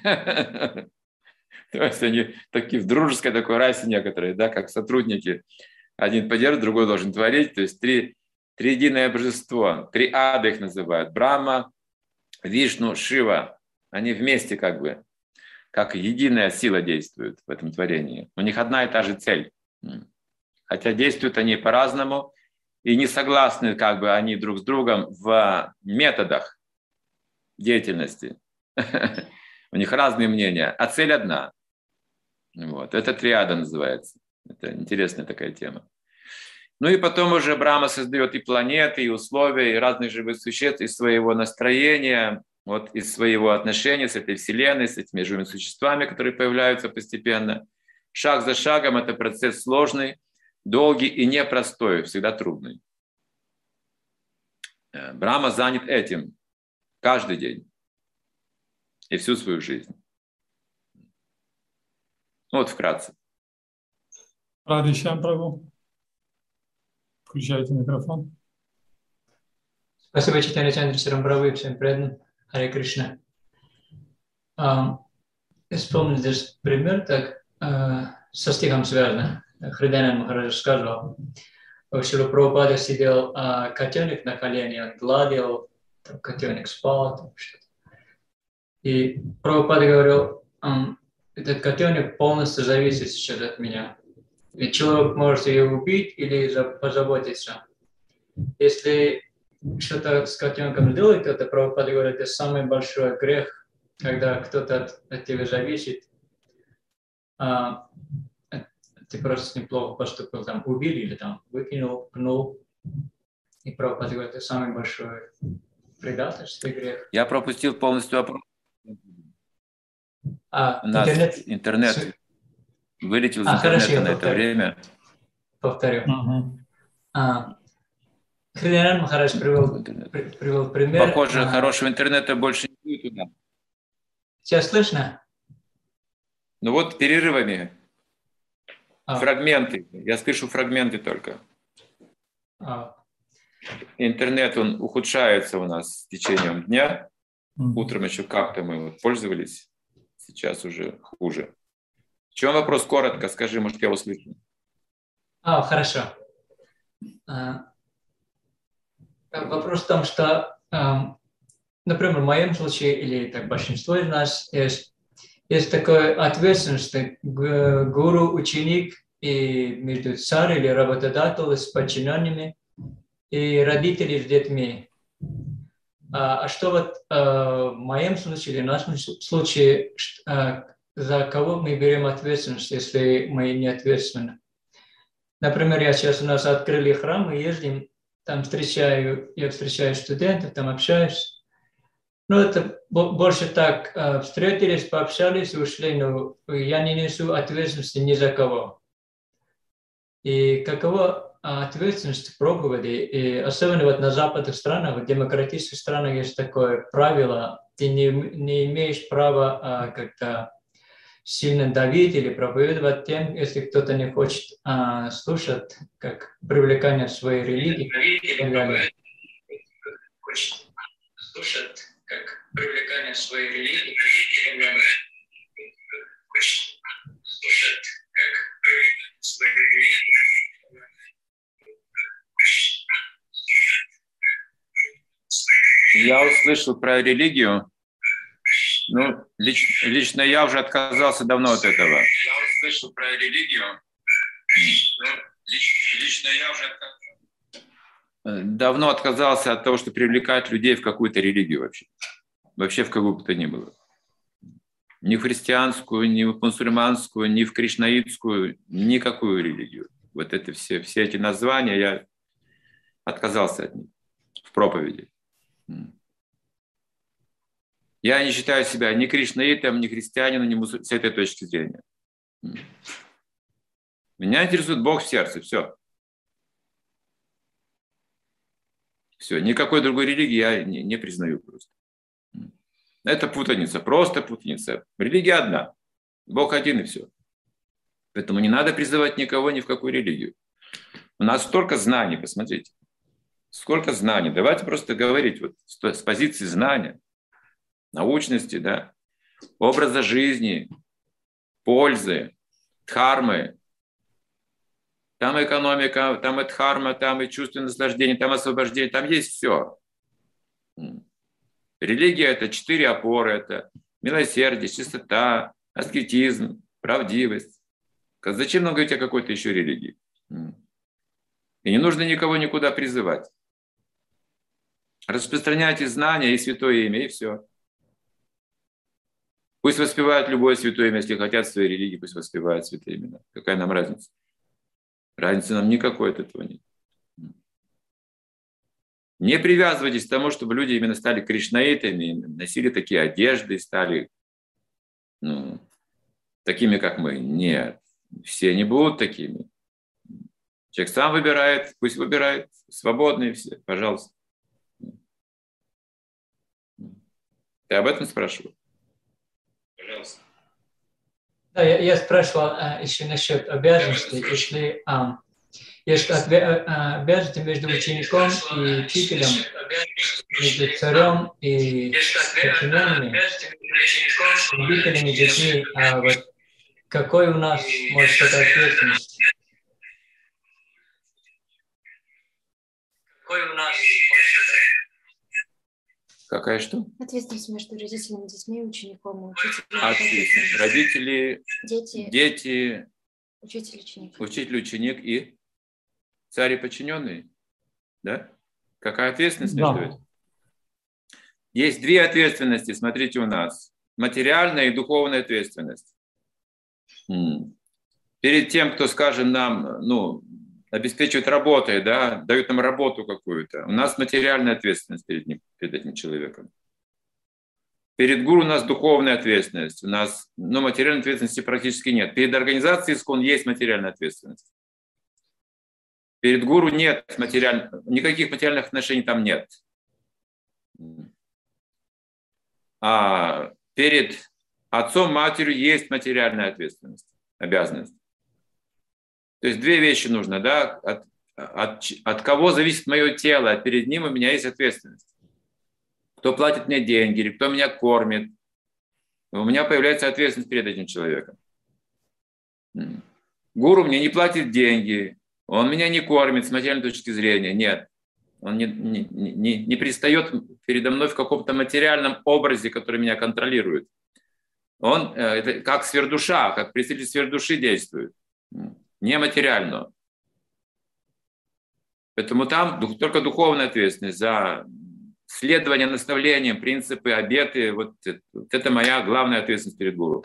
То есть они такие в дружеской такой расе некоторые, да, как сотрудники. Один поддерживает, другой должен творить. То есть триединое божество, триады их называют. Брахма, Вишну, Шива. Они вместе как единая сила действуют в этом творении. У них одна и та же цель. Хотя действуют они по-разному и не согласны они друг с другом в методах деятельности. У них разные мнения, а цель одна. Вот. Это триада называется. Это интересная такая тема. Ну и потом уже Брахма создает и планеты, и условия, и разных живых существ из своего настроения, вот, из своего отношения с этой Вселенной, с этими живыми существами, которые появляются постепенно. Шаг за шагом это процесс сложный, долгий и непростой, всегда трудный. Брахма занят этим каждый день и всю свою жизнь. Вот вкратце. Радишьям Прабху. Включайте микрофон. Спасибо, Чайтанья Чандра Сарамбравы, всем преданным. Харе Кришна. Я вспомнил здесь пример, так, со стихом связано. Хридананда Махарадж сказал, что Шрила Прабхупада сидел, котенок на колене, он гладил, там, котенок спал, там, что-то. И Прабхупада говорил: этот котенок полностью зависит сейчас от меня. Ведь человек может ее убить или позаботиться. Если что-то с котенком сделает, это Прабхупада говорит, это самый большой грех, когда кто-то от тебя зависит. Ты просто неплохо поступил, там, убили или там выкинул, пнул. И Прабхупада говорит, это самый большой предательство и грех. Я пропустил полностью вопрос. У нас интернет вылетел из интернета на это время. Повторю. Хриданан Махарадж привел пример. Похоже, хорошего интернета больше не будет у нас. Сейчас слышно? Ну вот перерывами. Фрагменты. Я слышу фрагменты только. Интернет, он ухудшается у нас с течением дня. Утром еще как-то мы пользовались. Сейчас уже хуже. В чем вопрос? Коротко скажи, может, я услышу. Хорошо. Вопрос в том, что, например, в моем случае, или так большинство из нас, есть такая ответственность, что гуру, ученик, и между царь или работодатель с подчиненными, и родители с детьми. А что вот в моем случае, или в нашем случае, за кого мы берем ответственность, если мы не ответственны? Например, я сейчас у нас открыли храм, мы ездим, там я встречаю студентов, там общаюсь. Ну, это больше так, встретились, пообщались и ушли, но я не несу ответственности ни за кого. И какова ответственность в проповеди, и особенно вот на западных странах, в демократических странах есть такое правило, ты не имеешь права как-то сильно давить или проповедовать тем, если кто-то не хочет слушать, как привлекание своей религии. Хочет слушать, как привлекание своей религии. Хочет слушать, как привлекание своей религии. Я услышал про религию. Ну, лично я уже отказался давно от этого. Я услышал про религию. Ну, лично я уже давно отказался от того, что привлекать людей в какую-то религию вообще. Вообще в какую бы то ни было. Ни в христианскую, ни в мусульманскую, ни в кришнаитскую, никакую религию. Вот это все эти названия, я отказался от них в проповеди. Я не считаю себя ни кришнаитом, ни христианином, ни с этой точки зрения. Меня интересует Бог в сердце, все. Все, никакой другой религии я не признаю просто. Это путаница, просто путаница. Религия одна, Бог один и все. Поэтому не надо призывать никого ни в какую религию. У нас столько знаний, посмотрите. Сколько знаний. Давайте просто говорить вот с позиции знания, научности, да, образа жизни, пользы, дхармы. Там экономика, там и дхарма, там и чувственное наслаждение, там освобождение, там есть все. Религия – это 4 опоры, это милосердие, чистота, аскетизм, правдивость. Зачем нам говорить о какой-то еще религии? И не нужно никого никуда призывать. Распространяйте знания и святое имя, и все. Пусть воспевают любое святое имя, если хотят своей религии, пусть воспевают святые имена. Какая нам разница? Разницы нам никакой от этого нет. Не привязывайтесь к тому, чтобы люди именно стали кришнаитами, носили такие одежды, стали такими, как мы. Нет, все не будут такими. Человек сам выбирает, пусть выбирает, свободные все, пожалуйста. Ты об этом спрашивал? Пожалуйста. Да, я спрашивал еще насчет обязанностей. Если есть обязанности между учеником и учителем, между царем и подчиненными, родителями, детьми, вот какой у нас может быть ответственность? Какой у нас Какая что? Ответственность между родителями, детьми, учеником и учителем. Ответственность. Родители, дети, учитель, ученик. Учитель, ученик и царь и подчиненные. Да? Какая ответственность между этим? Есть 2 ответственности, смотрите, у нас. Материальная и духовная ответственность. Перед тем, кто, скажем, нам, обеспечивает работой, да, дают нам работу какую-то, у нас материальная ответственность перед этим человеком. Перед гуру у нас духовная ответственность. У нас, материальной ответственности практически нет. Перед организацией ИСККОН есть материальная ответственность. Перед гуру нет никаких материальных отношений там нет. А перед отцом, матерью есть материальная ответственность, обязанность. То есть две вещи нужно, да? От кого зависит мое тело, перед ним у меня есть ответственность. Кто платит мне деньги, или кто меня кормит. У меня появляется ответственность перед этим человеком. Гуру мне не платит деньги, он меня не кормит с материальной точки зрения, нет. Он не предстает передо мной в каком-то материальном образе, который меня контролирует. Он это как сверхдуша, как представитель сверхдуши действует, нематериально. Поэтому там только духовная ответственность за следование наставлениям, принципы, обеты. Вот это моя главная ответственность перед гуру.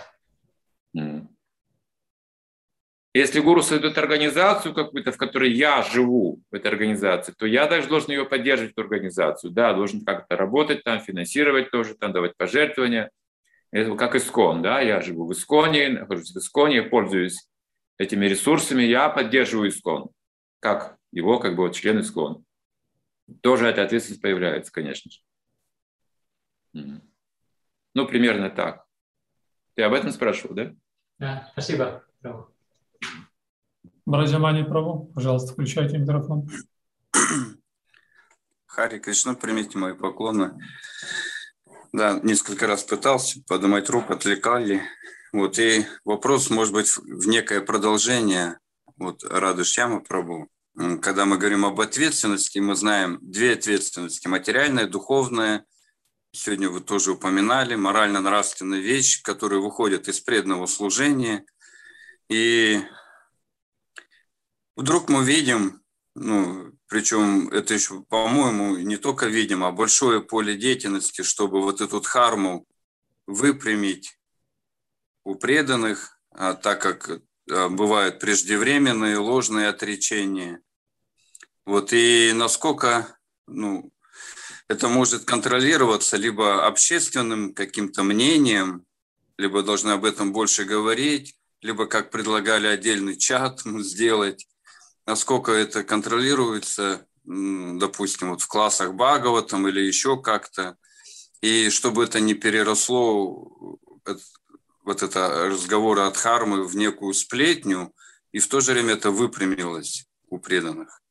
Если гуру создает организацию какую-то, в которой я живу, в этой организации, то я также должен ее поддерживать, эту организацию. Да, должен как-то работать там, финансировать тоже, там, давать пожертвования. Это как ИСККОН, да, я живу в ИСККОНе, нахожусь в ИСККОНе, пользуюсь этими ресурсами, я поддерживаю ИСККОН, как его, как бы, вот, член ИСККОН. Тоже эта ответственность появляется, конечно же. Ну, примерно так. Ты об этом спрашивал, да? Да, спасибо. Браджамани Прабу, пожалуйста, включайте микрофон. Хари Кришна, примите мои поклоны. Да, несколько раз пытался поднимать руку, отвлекали. Вот, и вопрос, может быть, в некое продолжение вот Рады Шьямы Прабу. Когда мы говорим об ответственности, мы знаем две ответственности: материальная, духовная. Сегодня вы тоже упоминали, морально-нравственная вещь, которая выходит из преданного служения. И вдруг мы видим, причем это еще, по-моему, не только видим, а большое поле деятельности, чтобы вот эту дхарму выпрямить у преданных, так как бывают преждевременные, ложные отречения. Вот, и насколько это может контролироваться либо общественным каким-то мнением, либо должны об этом больше говорить, либо, как предлагали, отдельный чат сделать. Насколько это контролируется, допустим, вот в классах Бхагаватам или еще как-то, и чтобы это не переросло, вот это разговоры о дхарме, в некую сплетню, и в то же время это выпрямилось у преданных.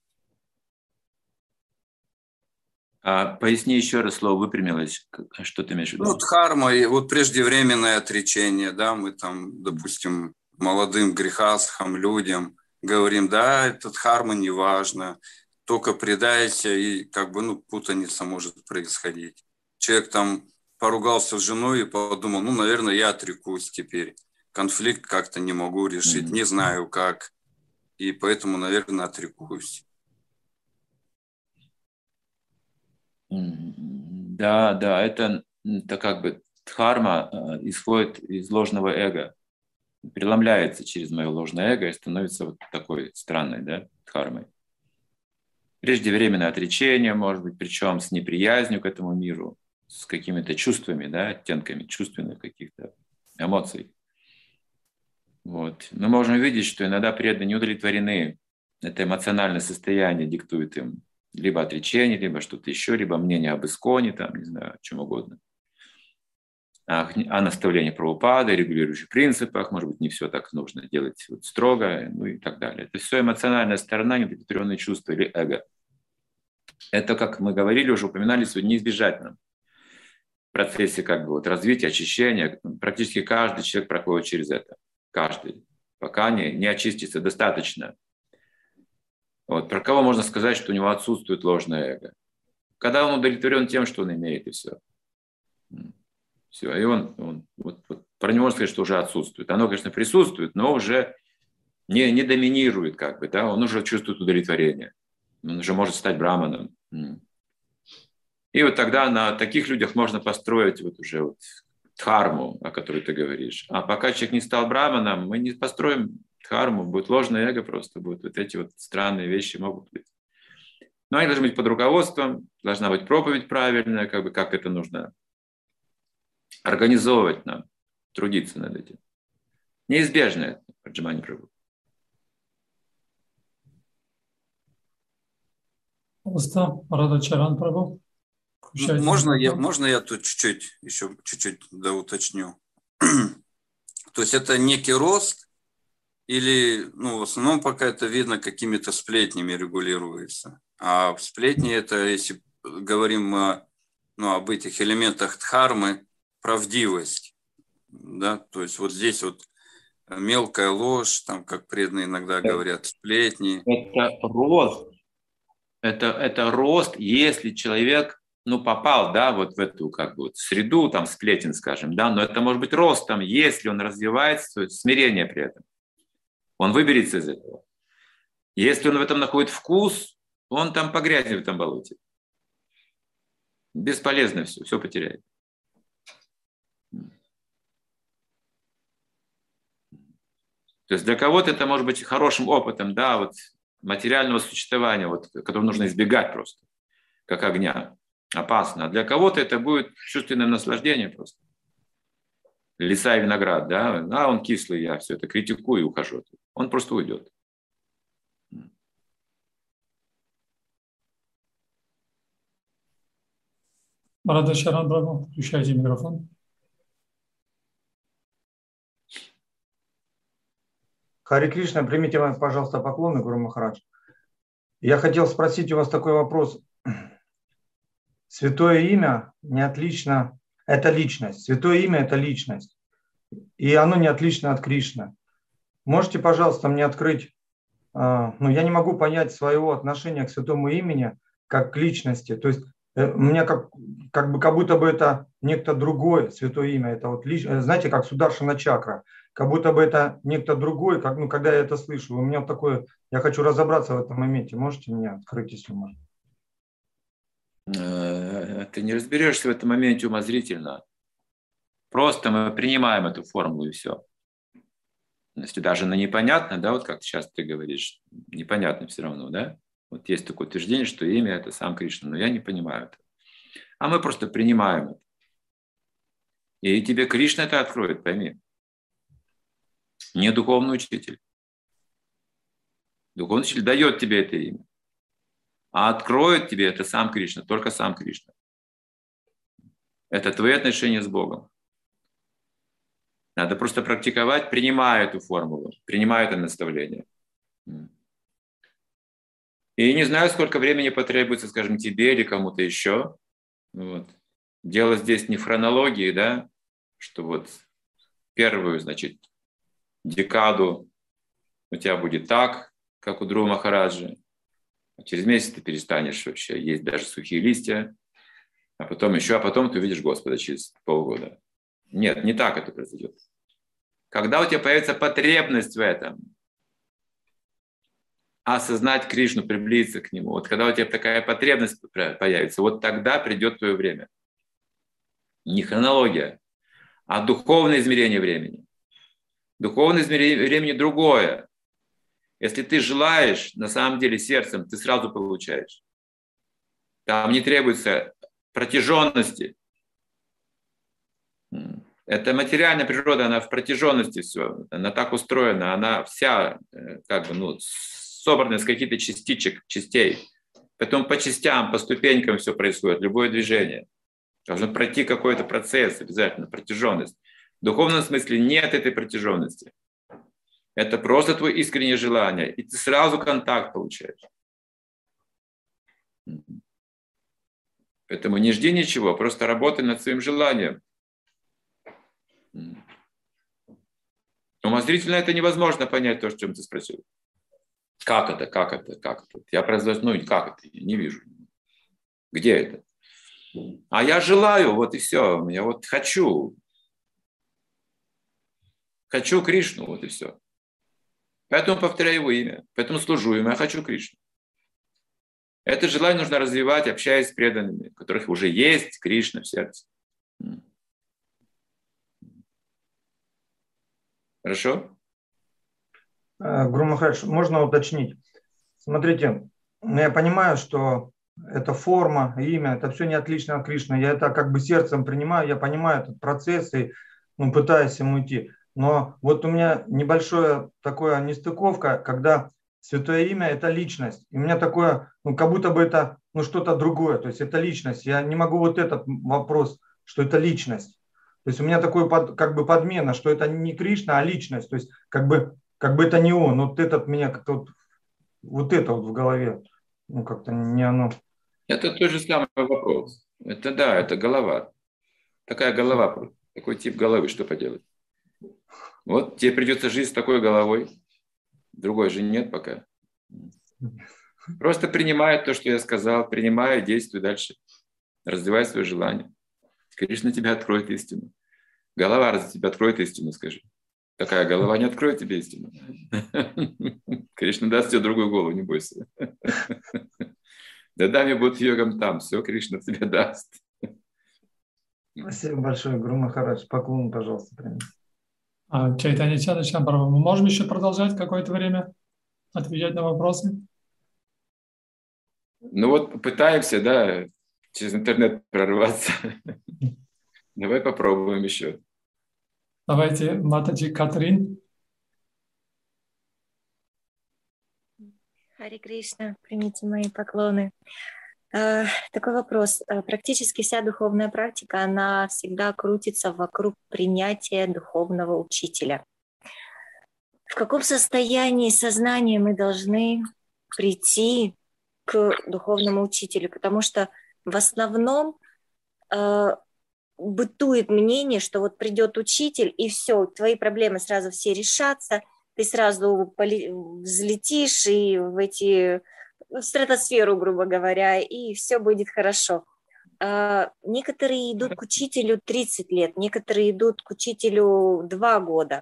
Поясни еще раз слово «выпрямилось». Что ты имеешь в виду? Дхарма, и вот преждевременное отречение, да, мы там, допустим, молодым грехастхам, людям говорим, да, этот дхарма не важно, только предайся, и как бы, путаница может происходить. Человек там поругался с женой и подумал, наверное, я отрекусь теперь. Конфликт как-то не могу решить, не знаю как, и поэтому, наверное, отрекусь. Да, это как бы дхарма исходит из ложного эго, преломляется через мое ложное эго и становится вот такой странной, да, дхармой. Преждевременное отречение, может быть, причем с неприязнью к этому миру, с какими-то чувствами, да, оттенками чувственных каких-то эмоций. Вот. Мы можем видеть, что иногда преданные не удовлетворены, это эмоциональное состояние диктует им либо отречение, либо что-то еще, либо мнение об ИСККОНе, там, не знаю, о чем угодно. О наставлении Прабхупады, регулирующих принципах, может быть, не все так нужно делать вот строго, и так далее. Это все эмоциональная сторона, неудовлетворенные чувства или эго. Это, как мы говорили, уже упоминали сегодня, неизбежать нам. В процессе как бы, вот, развития, очищения практически каждый человек проходит через это. Каждый. Пока не очистится достаточно. Вот. Про кого можно сказать, что у него отсутствует ложное эго? Когда он удовлетворен тем, что он имеет, и все. Все. И он про него можно сказать, что уже отсутствует. Оно, конечно, присутствует, но уже не доминирует, как бы, да? Он уже чувствует удовлетворение. Он уже может стать браманом. И вот тогда на таких людях можно построить вот уже вот дхарму, о которой ты говоришь. А пока человек не стал браманом, мы не построим дхарму, будет ложное эго просто, будут вот эти вот странные вещи могут быть. Но они должны быть под руководством, должна быть проповедь правильная, как бы как это нужно организовывать нам, трудиться над этим. Неизбежно это, Браджамани Прабу. Пожалуйста, Радачаран Прабhu. Включайте Можно микрофон. я тут еще чуть-чуть доуточню? То есть это некий рост или, в основном пока это видно какими-то сплетнями регулируется. А в сплетни это, если говорим об этих элементах дхармы, правдивость. Да? То есть вот здесь вот мелкая ложь, там, как преданные иногда говорят, сплетни. Это рост. Это рост, если человек, попал, да, вот в эту, среду, там, сплетен, скажем, да, но это может быть ростом, если он развивается, то есть смирение при этом. Он выберется из этого. Если он в этом находит вкус, он там погрязнет в этом болоте. Бесполезно все потеряет. То есть для кого-то это может быть хорошим опытом, да, вот материального существования, вот, которого нужно избегать просто, как огня. Опасно. А для кого-то это будет чувственное наслаждение просто. Лиса и виноград, да, он кислый, я все это критикую и ухожу. Он просто уйдет. Радачаран Прабhu, включайте микрофон. Хари Кришна, примите, пожалуйста, поклоны, Гуру Махарадж. Я хотел спросить у вас такой вопрос. Святое имя не отлично, это личность. Святое имя – это личность. И оно не отлично от Кришны. Можете, пожалуйста, мне открыть, я не могу понять своего отношения к святому имени как к личности. То есть у меня как будто бы это некто другое святое имя. Это вот, знаете, как Сударшана чакра. Как будто бы это некто другой, когда я это слышу. У меня такое, я хочу разобраться в этом моменте. Можете мне открыть, если можно? Ты не разберешься в этом моменте умозрительно. Просто мы принимаем эту формулу и все. Если даже она непонятна, да, вот как сейчас ты говоришь, непонятно все равно, да? Вот есть такое утверждение, что имя – это сам Кришна, но я не понимаю это. А мы просто принимаем это. И тебе Кришна это откроет, пойми. Не духовный учитель. Духовный учитель дает тебе это имя. А откроет тебе это сам Кришна, только сам Кришна. Это твои отношения с Богом. Надо просто практиковать, принимая эту формулу, принимая это наставление. И не знаю, сколько времени потребуется, скажем, тебе или кому-то еще. Вот. Дело здесь не в хронологии, да, что вот первую, значит, декаду у тебя будет так, как у Друва Махараджи. Через месяц ты перестанешь вообще есть даже сухие листья, а потом ты увидишь Господа через полгода. Нет, не так это произойдет. Когда у тебя появится потребность в этом, осознать Кришну, приблизиться к Нему, вот когда у тебя такая потребность появится, вот тогда придет твое время. Не хронология, а духовное измерение времени. Духовное измерение времени другое. Если ты желаешь, на самом деле сердцем, ты сразу получаешь. Там не требуется протяженности. Это материальная природа, она в протяженности все. Она так устроена, она вся собрана из каких-то частей. Потом по частям, по ступенькам все происходит, любое движение. Должно пройти какой-то процесс, обязательно, протяженность. В духовном смысле нет этой протяженности. Это просто твое искреннее желание, и ты сразу контакт получаешь. Поэтому не жди ничего, просто работай над своим желанием. Умозрительно это невозможно понять, то, о чем ты спросил. Как это? Я произношу, как это? Я не вижу. Где это? А я желаю, вот и все. Я вот хочу. Хочу Кришну, вот и все. Поэтому повторяю его имя, поэтому служу ему, я хочу Кришну. Это желание нужно развивать, общаясь с преданными, у которых уже есть Кришна в сердце. Хорошо? Гуру Махарадж, можно уточнить? Смотрите, я понимаю, что это форма, имя, это все не отлично от Кришны. Я это как бы сердцем принимаю, я понимаю этот процесс и пытаюсь ему идти. Но вот у меня небольшая такая нестыковка, когда Святое имя – это личность. И у меня такое, ну, как будто бы это что-то другое. То есть это личность. Я не могу вот этот вопрос, что это личность. То есть у меня такое как бы подмена, что это не Кришна, а личность. То есть как бы это не он. Вот этот меня как-то вот это вот в голове. Ну, как-то не оно. Это тот же самый вопрос. Это да, это голова. Такая голова, такой тип головы, что поделать. Вот тебе придется жить с такой головой. Другой же нет пока. Просто принимай то, что я сказал, принимай, действуй дальше. Развивай свое желание. Кришна тебя откроет истину. Голова разве тебя откроет истину, скажи. Такая голова не откроет тебе истину. Кришна даст тебе другую голову, не бойся. Дадами будет йогам там. Все, Кришна тебе даст. Спасибо большое, Гуру Махарадж. Поклон, пожалуйста, примите. Чайтанья Чандра, мы можем еще продолжать какое-то время отвечать на вопросы? Ну вот попытаемся, да, через интернет прорваться. Давай попробуем еще. Давайте, Матаджи Катрин. Харе Кришна, примите мои поклоны. Такой вопрос. Практически вся духовная практика, она всегда крутится вокруг принятия духовного учителя. В каком состоянии сознания мы должны прийти к духовному учителю? Потому что в основном бытует мнение, что вот придет учитель, и все, твои проблемы сразу все решатся, ты сразу взлетишь и в стратосферу, грубо говоря, и все будет хорошо. Некоторые идут к учителю 30 лет, некоторые идут к учителю 2 года.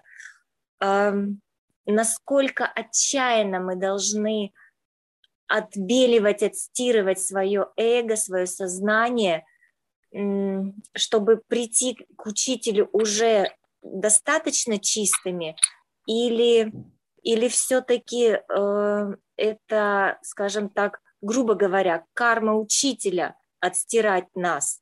Насколько отчаянно мы должны отбеливать, отстирывать свое эго, свое сознание, чтобы прийти к учителю уже достаточно чистыми, или все-таки это, скажем так, грубо говоря, карма учителя отстирать нас?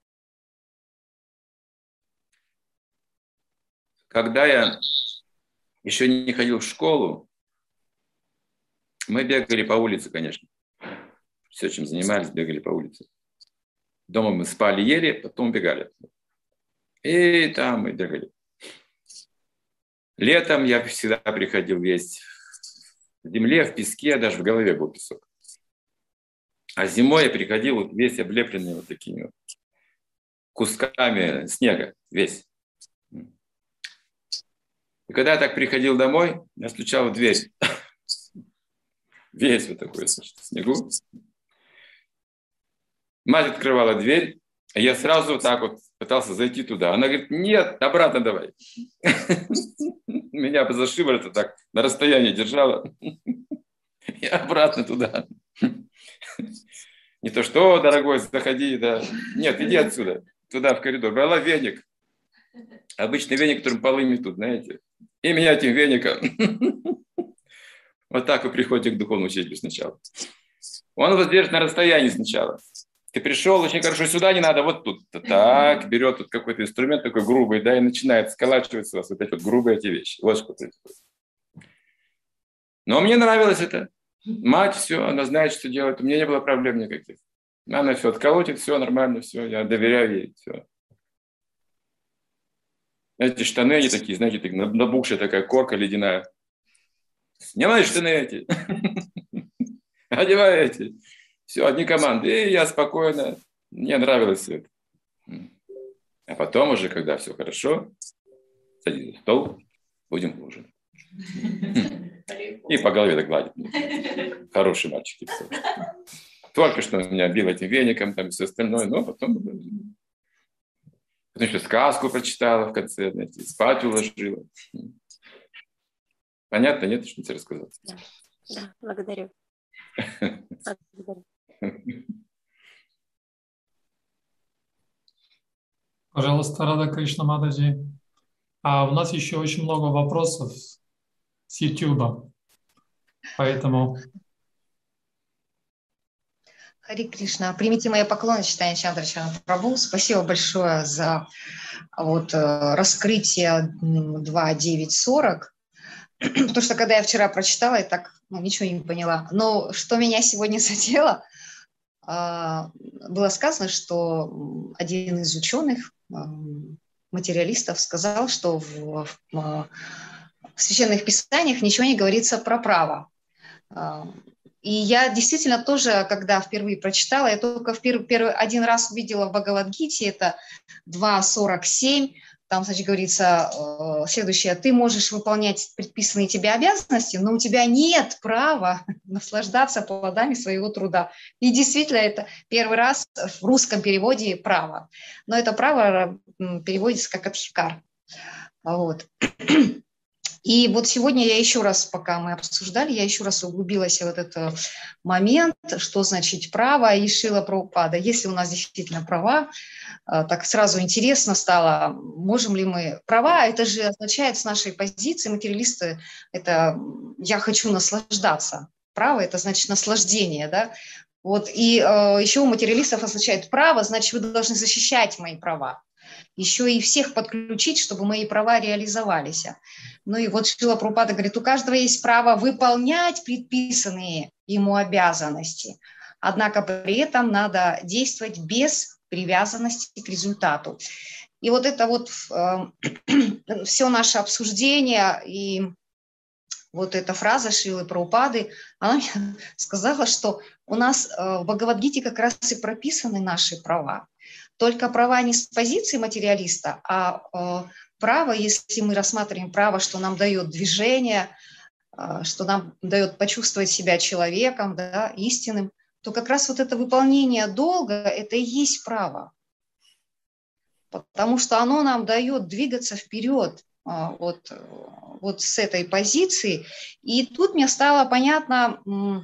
Когда я еще не ходил в школу, мы бегали по улице, конечно. Все, чем занимались, бегали по улице. Дома мы спали, ели, потом бегали. И там мы бегали. Летом я всегда приходил весь в земле, в песке, даже в голове был песок. А зимой я приходил вот весь облепленный вот такими вот кусками снега, весь. И когда я так приходил домой, я стучал в дверь. Весь вот такой, значит, в снегу. Мать открывала дверь, а я сразу вот так вот пытался зайти туда. Она говорит, нет, обратно давай. Меня за шиворот так на расстоянии держала. И обратно туда. Не то что, дорогой, заходи, да. Нет, иди отсюда, туда в коридор. Брала веник. Обычный веник, которым полы метут, знаете. И меня этим веником. Вот так вы приходите к духовному учителю сначала. Он вас держит на расстоянии сначала. Ты пришел, очень хорошо, сюда не надо, вот тут. Так, берет тут какой-то инструмент такой грубый, да, и начинает сколачиваться у вас вот эти вот грубые эти вещи. Вот что происходит. Но мне нравилось это. Мать, все, она знает, что делать. У меня не было проблем никаких. Она все отколотит, все нормально, все, я доверяю ей, все. Эти штаны, они такие, знаете, набухшая такая корка ледяная. Снимай штаны эти. Одевай эти. Все, одни команды. И я спокойно. Мне нравилось все это. А потом уже, когда все хорошо, садись за стол, будем ужинать. И по голове так гладит. Хорошие мальчики. Все. Только что меня бил этим веником, там все остальное, но потом еще сказку прочитала в конце, знаете, спать уложила. Понятно, нет, что тебе рассказать? Да, благодарю. Пожалуйста, Рада Кришна Матаджи. А у нас еще очень много вопросов с YouTube. Поэтому... Харе Кришна. Примите мои поклоны, Чайтанья Чандрачарна Прабху. Спасибо большое за раскрытие 2.9.40. Потому что когда я вчера прочитала, я так ничего не поняла. Но что меня сегодня задело, было сказано, что один из ученых, материалистов, сказал, что в священных писаниях ничего не говорится про право. И я действительно тоже, когда впервые прочитала, я только один раз увидела в Бхагавад-гите, это 2.47, там, значит, говорится следующее: ты можешь выполнять предписанные тебе обязанности, но у тебя нет права наслаждаться плодами своего труда. И действительно, это первый раз в русском переводе право. Но это право переводится как адхикар. Вот. И вот сегодня я еще раз, пока мы обсуждали, я еще раз углубилась в вот этот момент, что значит право, и Шрила Прабхупада. Если у нас действительно права, так сразу интересно стало, можем ли мы... Права, это же означает с нашей позиции, материалисты, это «я хочу наслаждаться». Право – это значит наслаждение, да? Вот, и еще у материалистов означает право, значит, вы должны защищать мои права. Еще и всех подключить, чтобы мои права реализовались. Ну и вот Шрила Прабхупада говорит, у каждого есть право выполнять предписанные ему обязанности, однако при этом надо действовать без привязанности к результату. И вот это вот все наше обсуждение и вот эта фраза Шрилы Прабхупады, она мне сказала, что у нас в Бхагавад-гите как раз и прописаны наши права. Только права не с позиции материалиста, а право, если мы рассматриваем право, что нам дает движение, что нам дает почувствовать себя человеком, да, истинным, то как раз вот это выполнение долга – это и есть право. Потому что оно нам дает двигаться вперед вот с этой позиции. И тут мне стало понятно,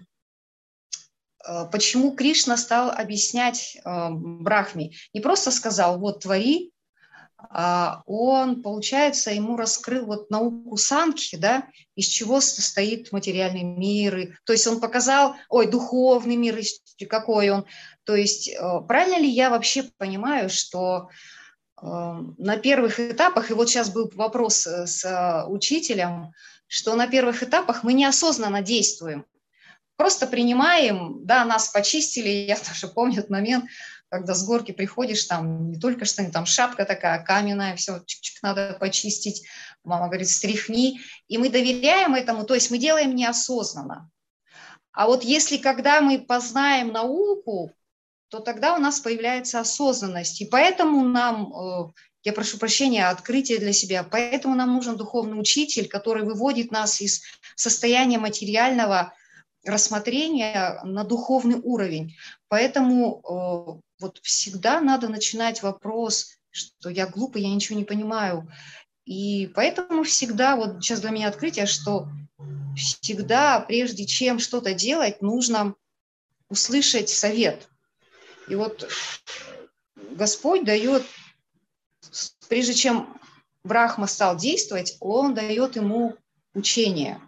почему Кришна стал объяснять Брахме. Не просто сказал, вот твори, а он, получается, ему раскрыл вот науку санкхи, да, из чего состоит материальный мир. То есть он показал, духовный мир, какой он. То есть правильно ли я вообще понимаю, что на первых этапах, и вот сейчас был вопрос с учителем, что на первых этапах мы неосознанно действуем. Просто принимаем, да, нас почистили, я тоже помню этот момент, когда с горки приходишь, там не только что там шапка такая каменная, все, чик-чик, надо почистить, мама говорит, стряхни, и мы доверяем этому, то есть мы делаем неосознанно. А вот если когда мы познаем науку, то тогда у нас появляется осознанность, и поэтому нам, я прошу прощения, открытие для себя, поэтому нам нужен духовный учитель, который выводит нас из состояния материального рассмотрения на духовный уровень. Поэтому вот всегда надо начинать вопрос, что я глупый, я ничего не понимаю. И поэтому всегда, вот сейчас для меня открытие, что всегда, прежде чем что-то делать, нужно услышать совет. И вот Господь дает, прежде чем Брахма стал действовать, он дает ему учение.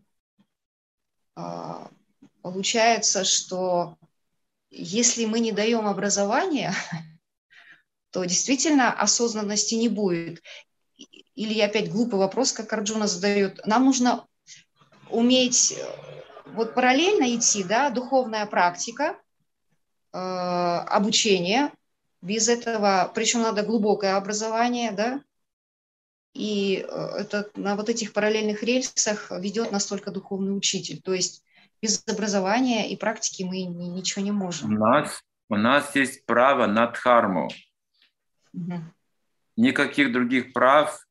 Получается, что если мы не даем образования, то действительно осознанности не будет. Или опять глупый вопрос, как Арджуна задает. Нам нужно уметь вот параллельно идти, да, духовная практика, обучение. Без этого, причем надо глубокое образование, да, и это на вот этих параллельных рельсах ведет нас только духовный учитель. То есть без образования и практики мы ничего не можем. У нас есть право на дхарму. Угу. Никаких других прав,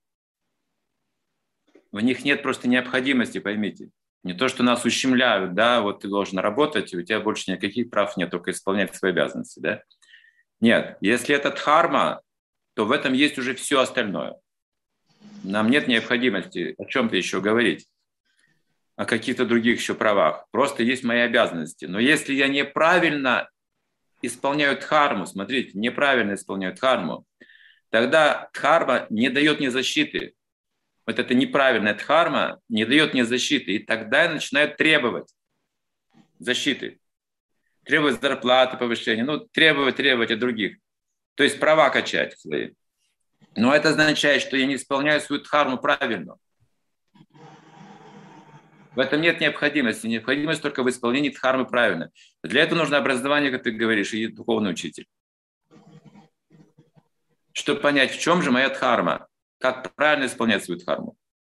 в них нет просто необходимости, поймите. Не то, что нас ущемляют, да, вот ты должен работать, и у тебя больше никаких прав нет, только исполнять свои обязанности, да. Нет, если это дхарма, то в этом есть уже все остальное. Нам нет необходимости о чем-то еще говорить, о каких-то других еще правах. Просто есть мои обязанности. Но если я неправильно исполняю дхарму, смотрите, неправильно исполняю дхарму, тогда дхарма не дает мне защиты. Вот эта неправильная дхарма не дает мне защиты. И тогда я начинаю требовать защиты. Требовать зарплаты, повышения, требовать от других. То есть права качать свои. Но это означает, что я не исполняю свою дхарму правильно. В этом нет необходимости. Необходимость только в исполнении дхармы правильно. Для этого нужно образование, как ты говоришь, и духовный учитель. Чтобы понять, в чем же моя дхарма, как правильно исполнять свою дхарму.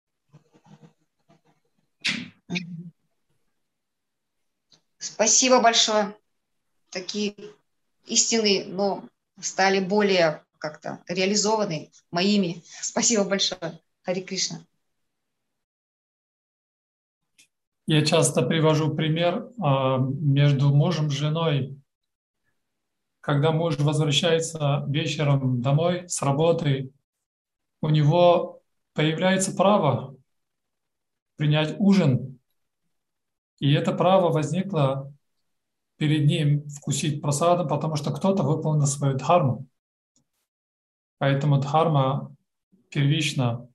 Спасибо большое. Такие истины, но стали более как-то реализованы моими. Спасибо большое. Хари Кришна. Я часто привожу пример между мужем и женой. Когда муж возвращается вечером домой с работы, у него появляется право принять ужин. И это право возникло перед ним вкусить прасадам, потому что кто-то выполнил свою дхарму. Поэтому дхарма первична.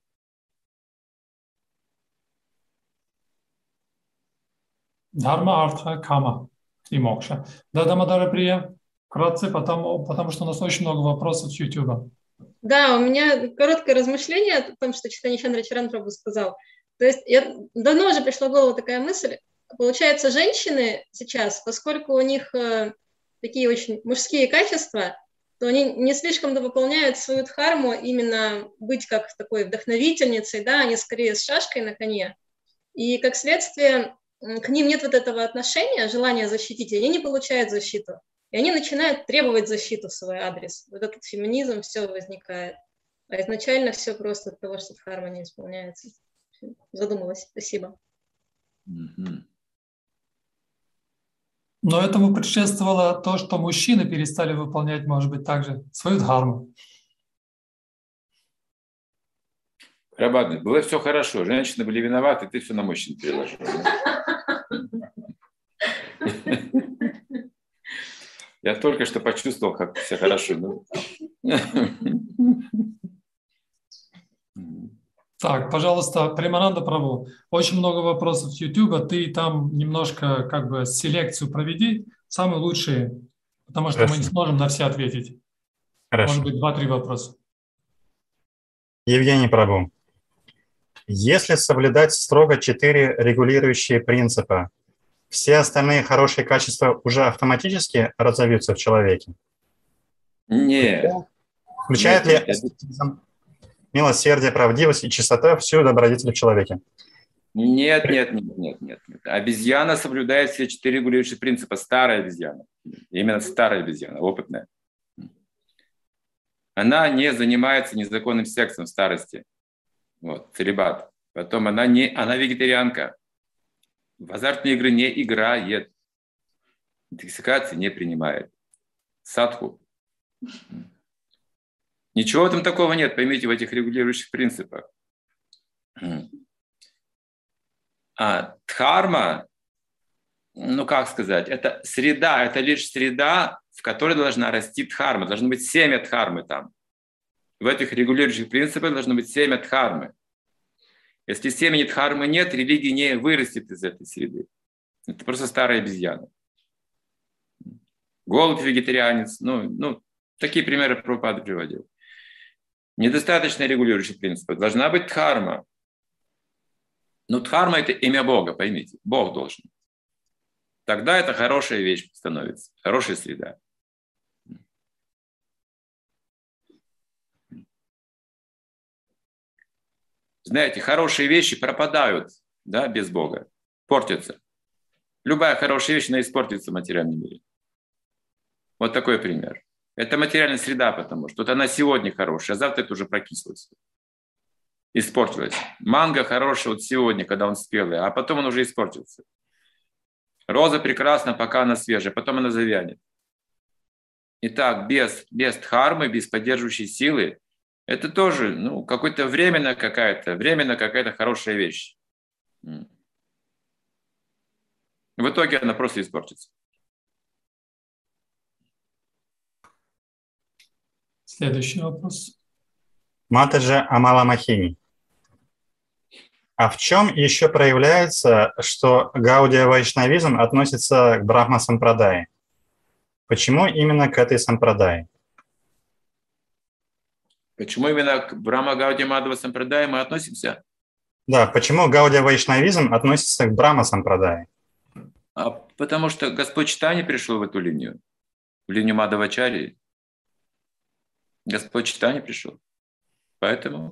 Дхарма, артха, кама и мокша. Да, Дамодара Прия, вкратце, потому что у нас очень много вопросов с YouTube. Да, у меня короткое размышление о том, что Чайтанья Чандра Чаран Прабху сказал. То есть давно уже пришла в голову такая мысль. Получается, женщины сейчас, поскольку у них такие очень мужские качества, то они не слишком выполняют свою дхарму, именно быть как такой вдохновительницей, да, они скорее с шашкой на коне. И как следствие к ним нет вот этого отношения, желания защитить, и они не получают защиту. И они начинают требовать защиту в свой адрес. Вот этот феминизм, все возникает. А изначально все просто от того, что дхарма не исполняется. Задумалась. Спасибо. Но этому предшествовало то, что мужчины перестали выполнять, может быть, также свою дхарму. Рабадный, было все хорошо, женщины были виноваты, ты все на мужчин переложил. Я только что почувствовал, как все хорошо. Так, пожалуйста, Премананда Прабху. Очень много вопросов с YouTube. Ты там немножко как бы селекцию проведи, самые лучшие, потому что мы не сможем на все ответить. Хорошо. Может быть, 2-3 вопроса. Евгений Прабху. Если соблюдать строго 4 регулирующие принципа, все остальные хорошие качества уже автоматически разовьются в человеке? Нет. Включает ли аскетизм, милосердие, правдивость и чистота всю добродетель в человеке? Нет. Обезьяна соблюдает все 4 регулирующие принципа. Старая обезьяна. Именно старая обезьяна, опытная. Она не занимается незаконным сексом в старости. Вот, целибат. Потом она вегетарианка. В азартные игры не играет. Интоксикации не принимает. Садху. Ничего в этом такого нет, поймите, в этих регулирующих принципах. А дхарма, как сказать, это среда, это лишь среда, в которой должна расти дхарма. Должно быть семя дхармы там. В этих регулирующих принципах должно быть семя дхармы. Если семени дхармы нет, религия не вырастет из этой среды. Это просто старая обезьяна. Голубь вегетарианец. Такие примеры Прабхупада приводил. Недостаточно регулирующих принципов. Должна быть дхарма. Но дхарма – это имя Бога, поймите. Бог должен. Тогда это хорошая вещь становится. Хорошая среда. Знаете, хорошие вещи пропадают, да, без Бога, портятся. Любая хорошая вещь, она испортится в материальном мире. Вот такой пример. Это материальная среда, потому что вот она сегодня хорошая, а завтра это уже прокислось. Испортилась. Манго хорошая вот сегодня, когда он спелый, а потом он уже испортился. Роза прекрасна, пока она свежая, потом она завянет. Итак, без дхармы, без поддерживающей силы, это тоже, какая-то временная какая-то хорошая вещь. В итоге она просто испортится. Следующий вопрос. Матаджи Амала Махини. А в чем еще проявляется, что гаудия вайшнавизм относится к брахма-сампрадае? Почему именно к этой сампрадае? Почему именно к Брахма Гаудия Мадхава Сампрадае мы относимся? Да, почему Гаудия Вайшнавизм относится к Брахма Сампрадай? Потому что Господь Чайтанья пришел в эту линию, в линию Мадхавачарьи. Господь Чайтанья пришел. Поэтому...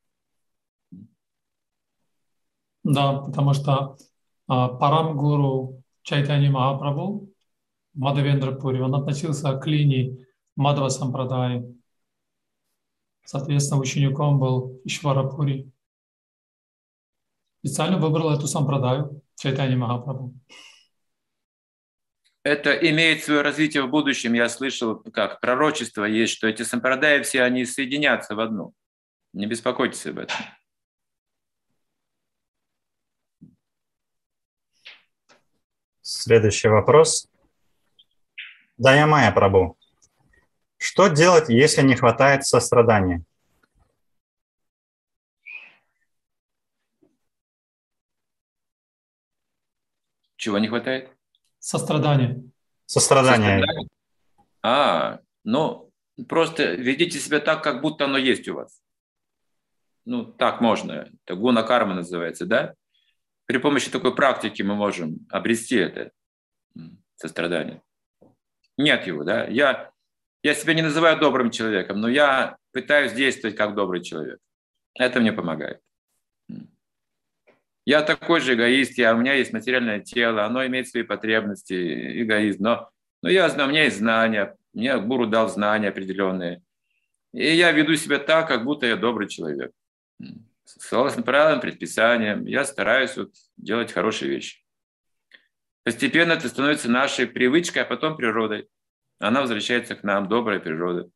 Да, потому что Парам Гуру Чайтанья Махапрабху Мадхавендра Пури, он относился к линии Мадхава Сампрадай. Соответственно, учеником был Ишвара Пури. Специально выбрал эту сампрадаю Чайтанья Махапрабху. Это имеет свое развитие в будущем. Я слышал, как пророчество есть, что эти сампрадаи все, они соединятся в одну. Не беспокойтесь об этом. Следующий вопрос. Дайямая Прабху. Что делать, если не хватает сострадания? Чего не хватает? Сострадание. Сострадание. Ну, просто ведите себя так, как будто оно есть у вас. Ну, так можно. Это гуна карма называется, да? При помощи такой практики мы можем обрести это сострадание. Нет его, да? Я себя не называю добрым человеком, но я пытаюсь действовать как добрый человек. Это мне помогает. Я такой же эгоист, у меня есть материальное тело, оно имеет свои потребности, эгоизм. Но я знаю, у меня есть знания, мне гуру дал знания определенные. И я веду себя так, как будто я добрый человек. Согласно правилам, предписаниям, я стараюсь делать хорошие вещи. Постепенно это становится нашей привычкой, а потом природой. Она возвращается к нам, добрая природа.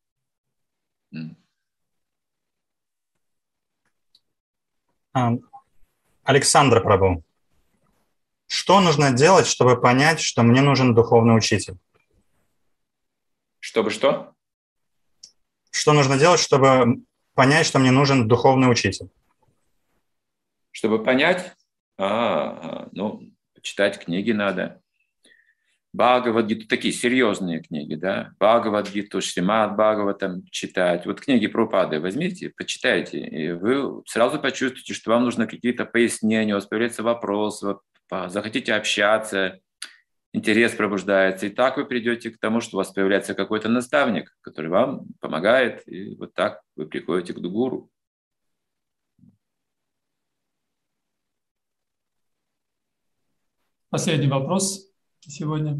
Александр Прабху. Что нужно делать, чтобы понять, что мне нужен духовный учитель? Чтобы что? Что нужно делать, чтобы понять, что мне нужен духовный учитель? Чтобы понять? Читать книги надо. Бхагавад-гиту, такие серьезные книги, да? Бхагавад-гиту, Шримад Бхагаватам читать. Вот книги Прабхупады возьмите, почитайте, и вы сразу почувствуете, что вам нужны какие-то пояснения, у вас появляется вопрос, захотите общаться, интерес пробуждается. И так вы придете к тому, что у вас появляется какой-то наставник, который вам помогает, и вот так вы приходите к гуру. Последний вопрос сегодня.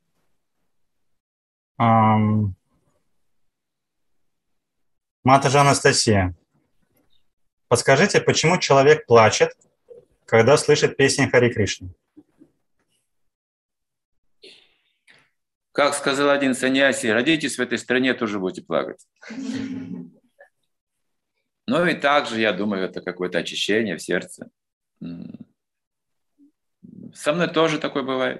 Матаджи Анастасия. Подскажите, почему человек плачет, когда слышит песни Хари Кришны? Как сказал один саньяси, родитесь в этой стране, тоже будете плакать. Ну и также, я думаю, это какое-то очищение в сердце. Со мной тоже такое бывает.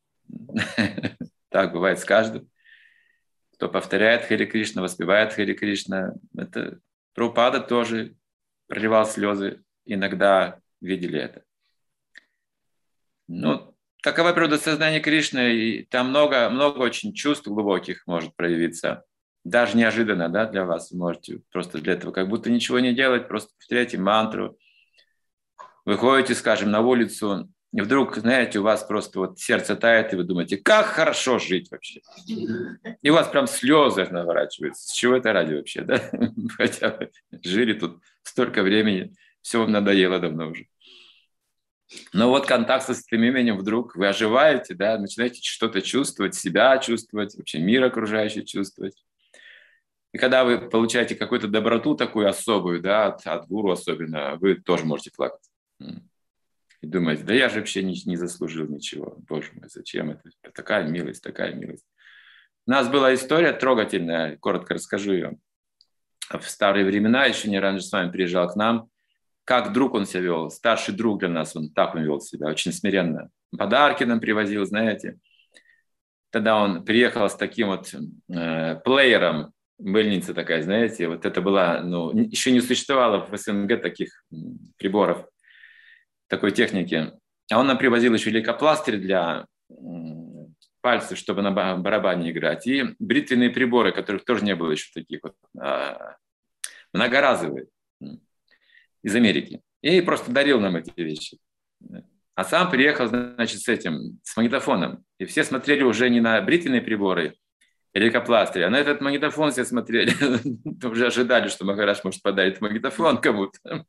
Так бывает с каждым. Кто повторяет Хари Кришна, воспевает Хари Кришна. Это Прабхупада тоже проливал слезы. Иногда видели это. Такова природа сознания Кришны. И там много очень чувств глубоких может проявиться. Даже неожиданно, да, для вас. Вы можете просто для этого как будто ничего не делать, просто повторяйте мантру. Выходите, скажем, на улицу, и вдруг, знаете, у вас просто сердце тает, и вы думаете, как хорошо жить вообще. И у вас прям слезы наворачиваются. С чего это ради вообще, да? Хотя вы жили тут столько времени, все вам надоело давно уже. Но контакт со святым именем вдруг вы оживаете, да, начинаете что-то чувствовать, себя чувствовать, вообще мир окружающий чувствовать. И когда вы получаете какую-то доброту такую особую, да, от гуру особенно, вы тоже можете плакать. И думаете, да я же вообще не заслужил ничего. Боже мой, зачем это? Такая милость, такая милость. У нас была история трогательная, коротко расскажу ее. В старые времена, еще не раньше с вами приезжал к нам, как друг он себя вел, старший друг для нас, он вел себя, очень смиренно. Подарки нам привозил, знаете. Тогда он приехал с таким плеером, мыльница такая, знаете, это была, еще не существовало в СНГ таких приборов, такой техники. А он нам привозил еще лейкопластырь для пальцев, чтобы на барабане играть, и бритвенные приборы, которых тоже не было еще таких многоразовые из Америки. И просто дарил нам эти вещи. А сам приехал, значит, с магнитофоном. И все смотрели уже не на бритвенные приборы или лейкопластыри, а на этот магнитофон все смотрели. Уже ожидали, что Махарадж может подарить магнитофон кому-то.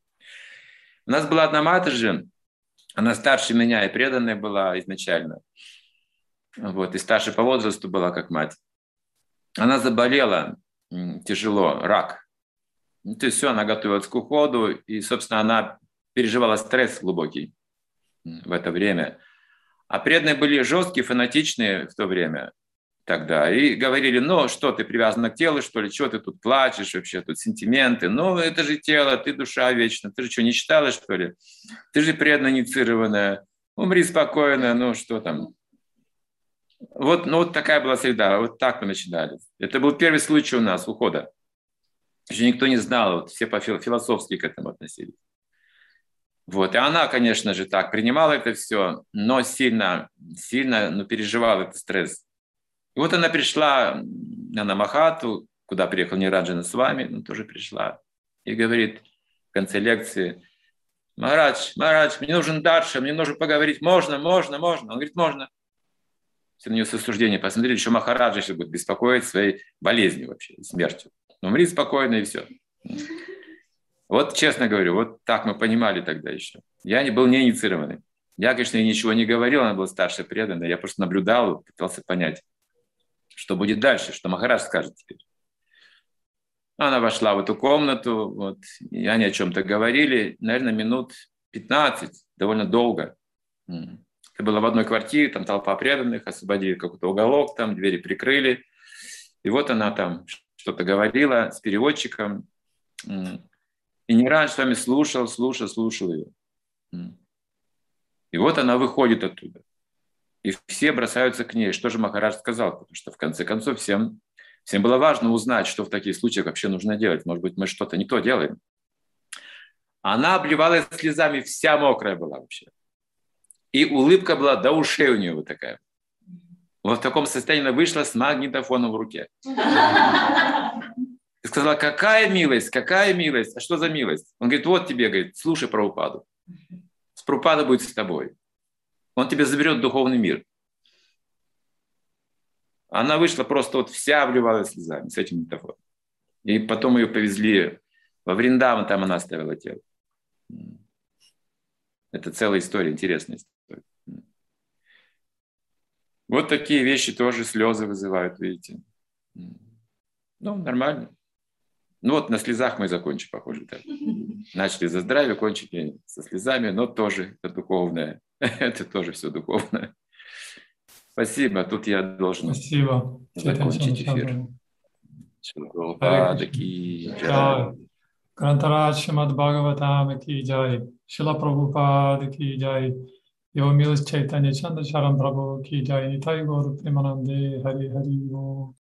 У нас была одна матаджи, она старше меня и преданная была изначально. Вот, и старше по возрасту была, как мать. Она заболела тяжело, рак. То есть все, она готовилась к уходу, и, собственно, она переживала стресс глубокий в это время. А преданные были жесткие, фанатичные в то время тогда. И говорили, ну, что ты привязана к телу, что ли, что ты тут плачешь вообще, тут сентименты. Ну, это же тело, ты душа вечна. Ты же что, не читала, что ли? Ты же преданно инициированная. Умри спокойно, ну, что там. Вот, ну, вот такая была среда, вот так мы начинали. Это был первый случай у нас ухода. Еще никто не знал, вот все по-философски к этому относились. Вот, и она, конечно же, так принимала это все, но сильно переживала этот стресс. И вот она пришла на Махату, куда приехал Ниранджана с вами, ну, тоже пришла, и говорит в конце лекции: Махарадж, мне нужен дарша, мне нужно поговорить, можно? Он говорит, можно. Все на нее с осуждением посмотрели, еще Махараджа еще будет беспокоить своей болезнью вообще, смертью. Умри спокойно и все. Вот честно говорю, вот так мы понимали тогда еще. Я не был не инициированный. Я, конечно, ей ничего не говорил, она была старше преданная. Я просто наблюдал, пытался понять, что будет дальше, что Махарадж скажет теперь. Она вошла в эту комнату, вот, и они о чем-то говорили, наверное, минут 15, довольно долго. Это было в одной квартире, там толпа преданных, освободили какой-то уголок, там двери прикрыли. И вот она там что-то говорила с переводчиком. И Ниранж с вами слушал ее. И вот она выходит оттуда. И все бросаются к ней. Что же Махарадж сказал? Потому что в конце концов всем было важно узнать, что в таких случаях вообще нужно делать. Может быть, мы что-то не то делаем. Она обливалась слезами, вся мокрая была вообще. И улыбка была до ушей у нее вот такая. Вот в таком состоянии она вышла с магнитофоном в руке. И сказала, какая милость, а что за милость? Он говорит, вот тебе, говорит, слушай Прабхупаду. Прабхупада будет с тобой. Он тебя заберет в духовный мир. Она вышла просто вот вся обливалась слезами с этим магнитофоном. И потом ее повезли во Вриндаван, там она оставила тело. Это целая история, интересная история. Вот такие вещи тоже слезы вызывают, видите. Ну, нормально. Ну вот на слезах мы закончим, похоже. Так. Начали за здравие, кончили со слезами, но тоже это духовное. Это тоже все духовное. Спасибо. Тут я должен закончить эфир. Грантарадж Шримад Бхагаватам ки джай. Шрила Прабхупада ки джай. Его милость Чайтанья Чандра Шарам Прабху ки джай. Нитай Гаур Примананде Хари Хари.